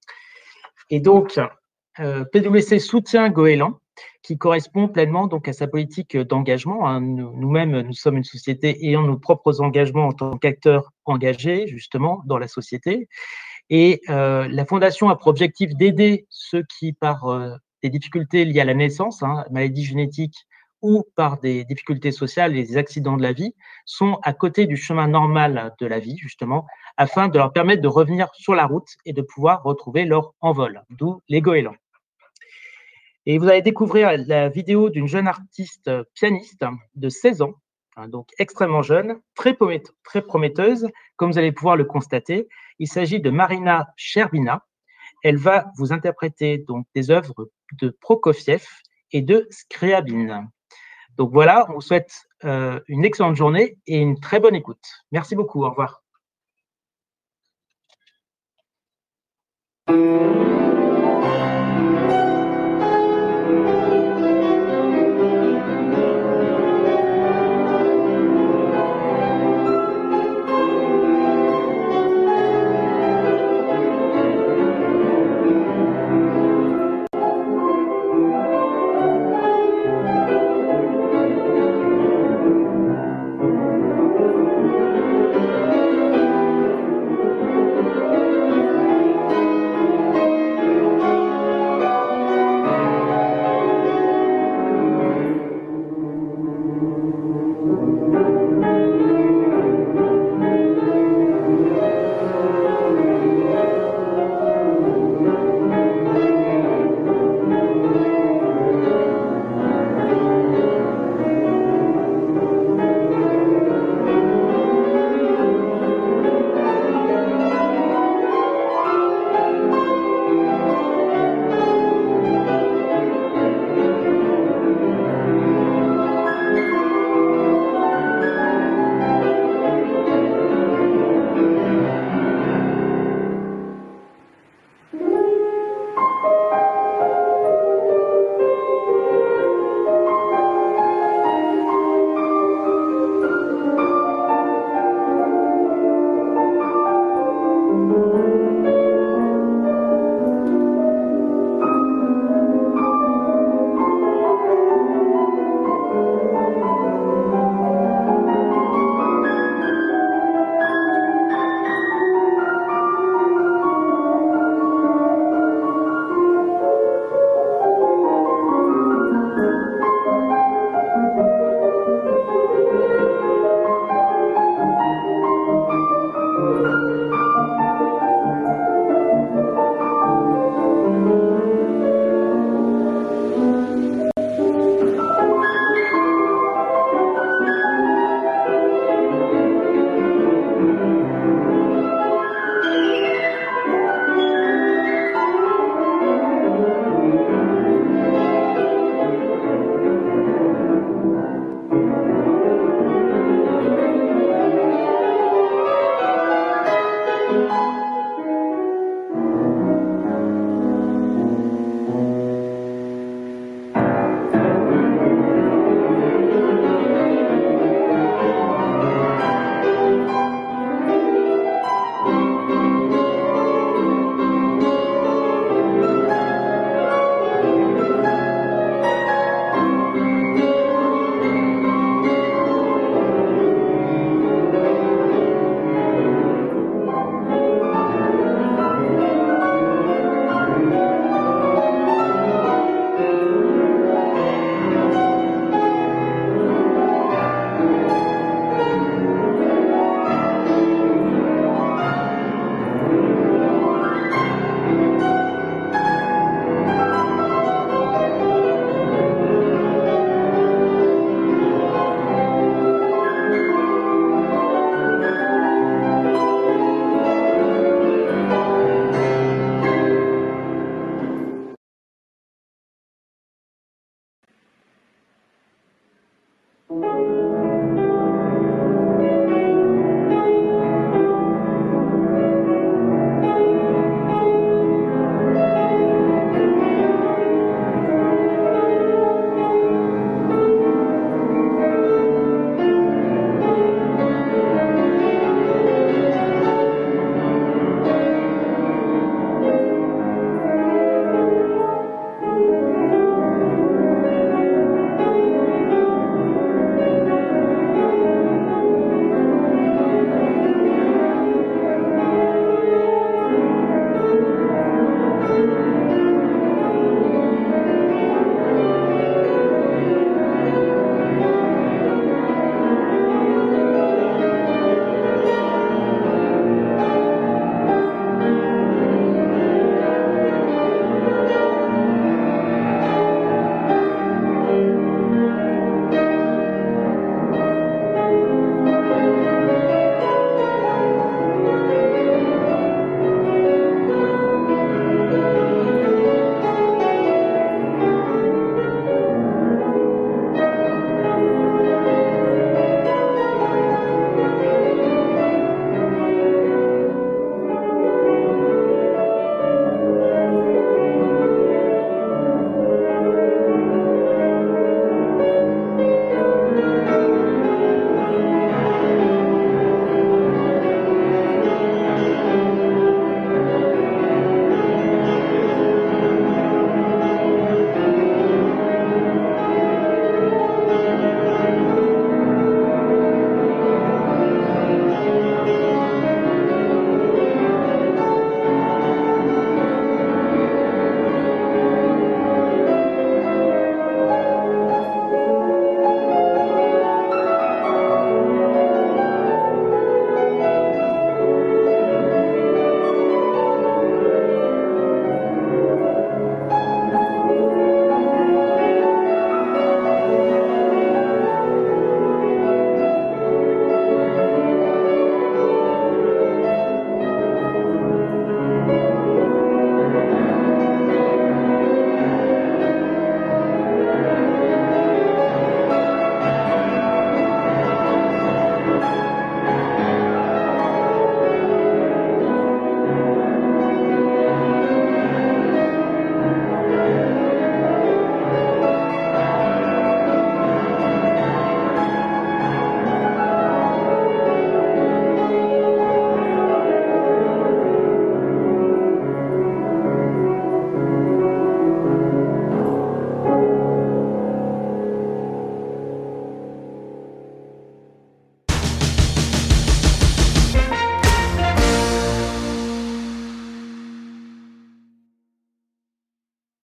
Et donc, euh, P W C soutient Goéland, qui correspond pleinement donc à sa politique d'engagement. Hein. Nous-mêmes, nous sommes une société ayant nos propres engagements en tant qu'acteurs engagés, justement, dans la société. Et euh, la Fondation a pour objectif d'aider ceux qui, par euh, des difficultés liées à la naissance, hein, maladies génétiques ou par des difficultés sociales et des accidents de la vie, sont à côté du chemin normal de la vie, justement, afin de leur permettre de revenir sur la route et de pouvoir retrouver leur envol, d'où les goélands. Et vous allez découvrir la vidéo d'une jeune artiste pianiste de seize ans, hein, donc extrêmement jeune, très, très prometteuse, comme vous allez pouvoir le constater. Il s'agit de Marina Sherbina. Elle va vous interpréter donc des œuvres de Prokofiev et de Scriabine. Donc voilà, on vous souhaite euh, une excellente journée et une très bonne écoute. Merci beaucoup, au revoir.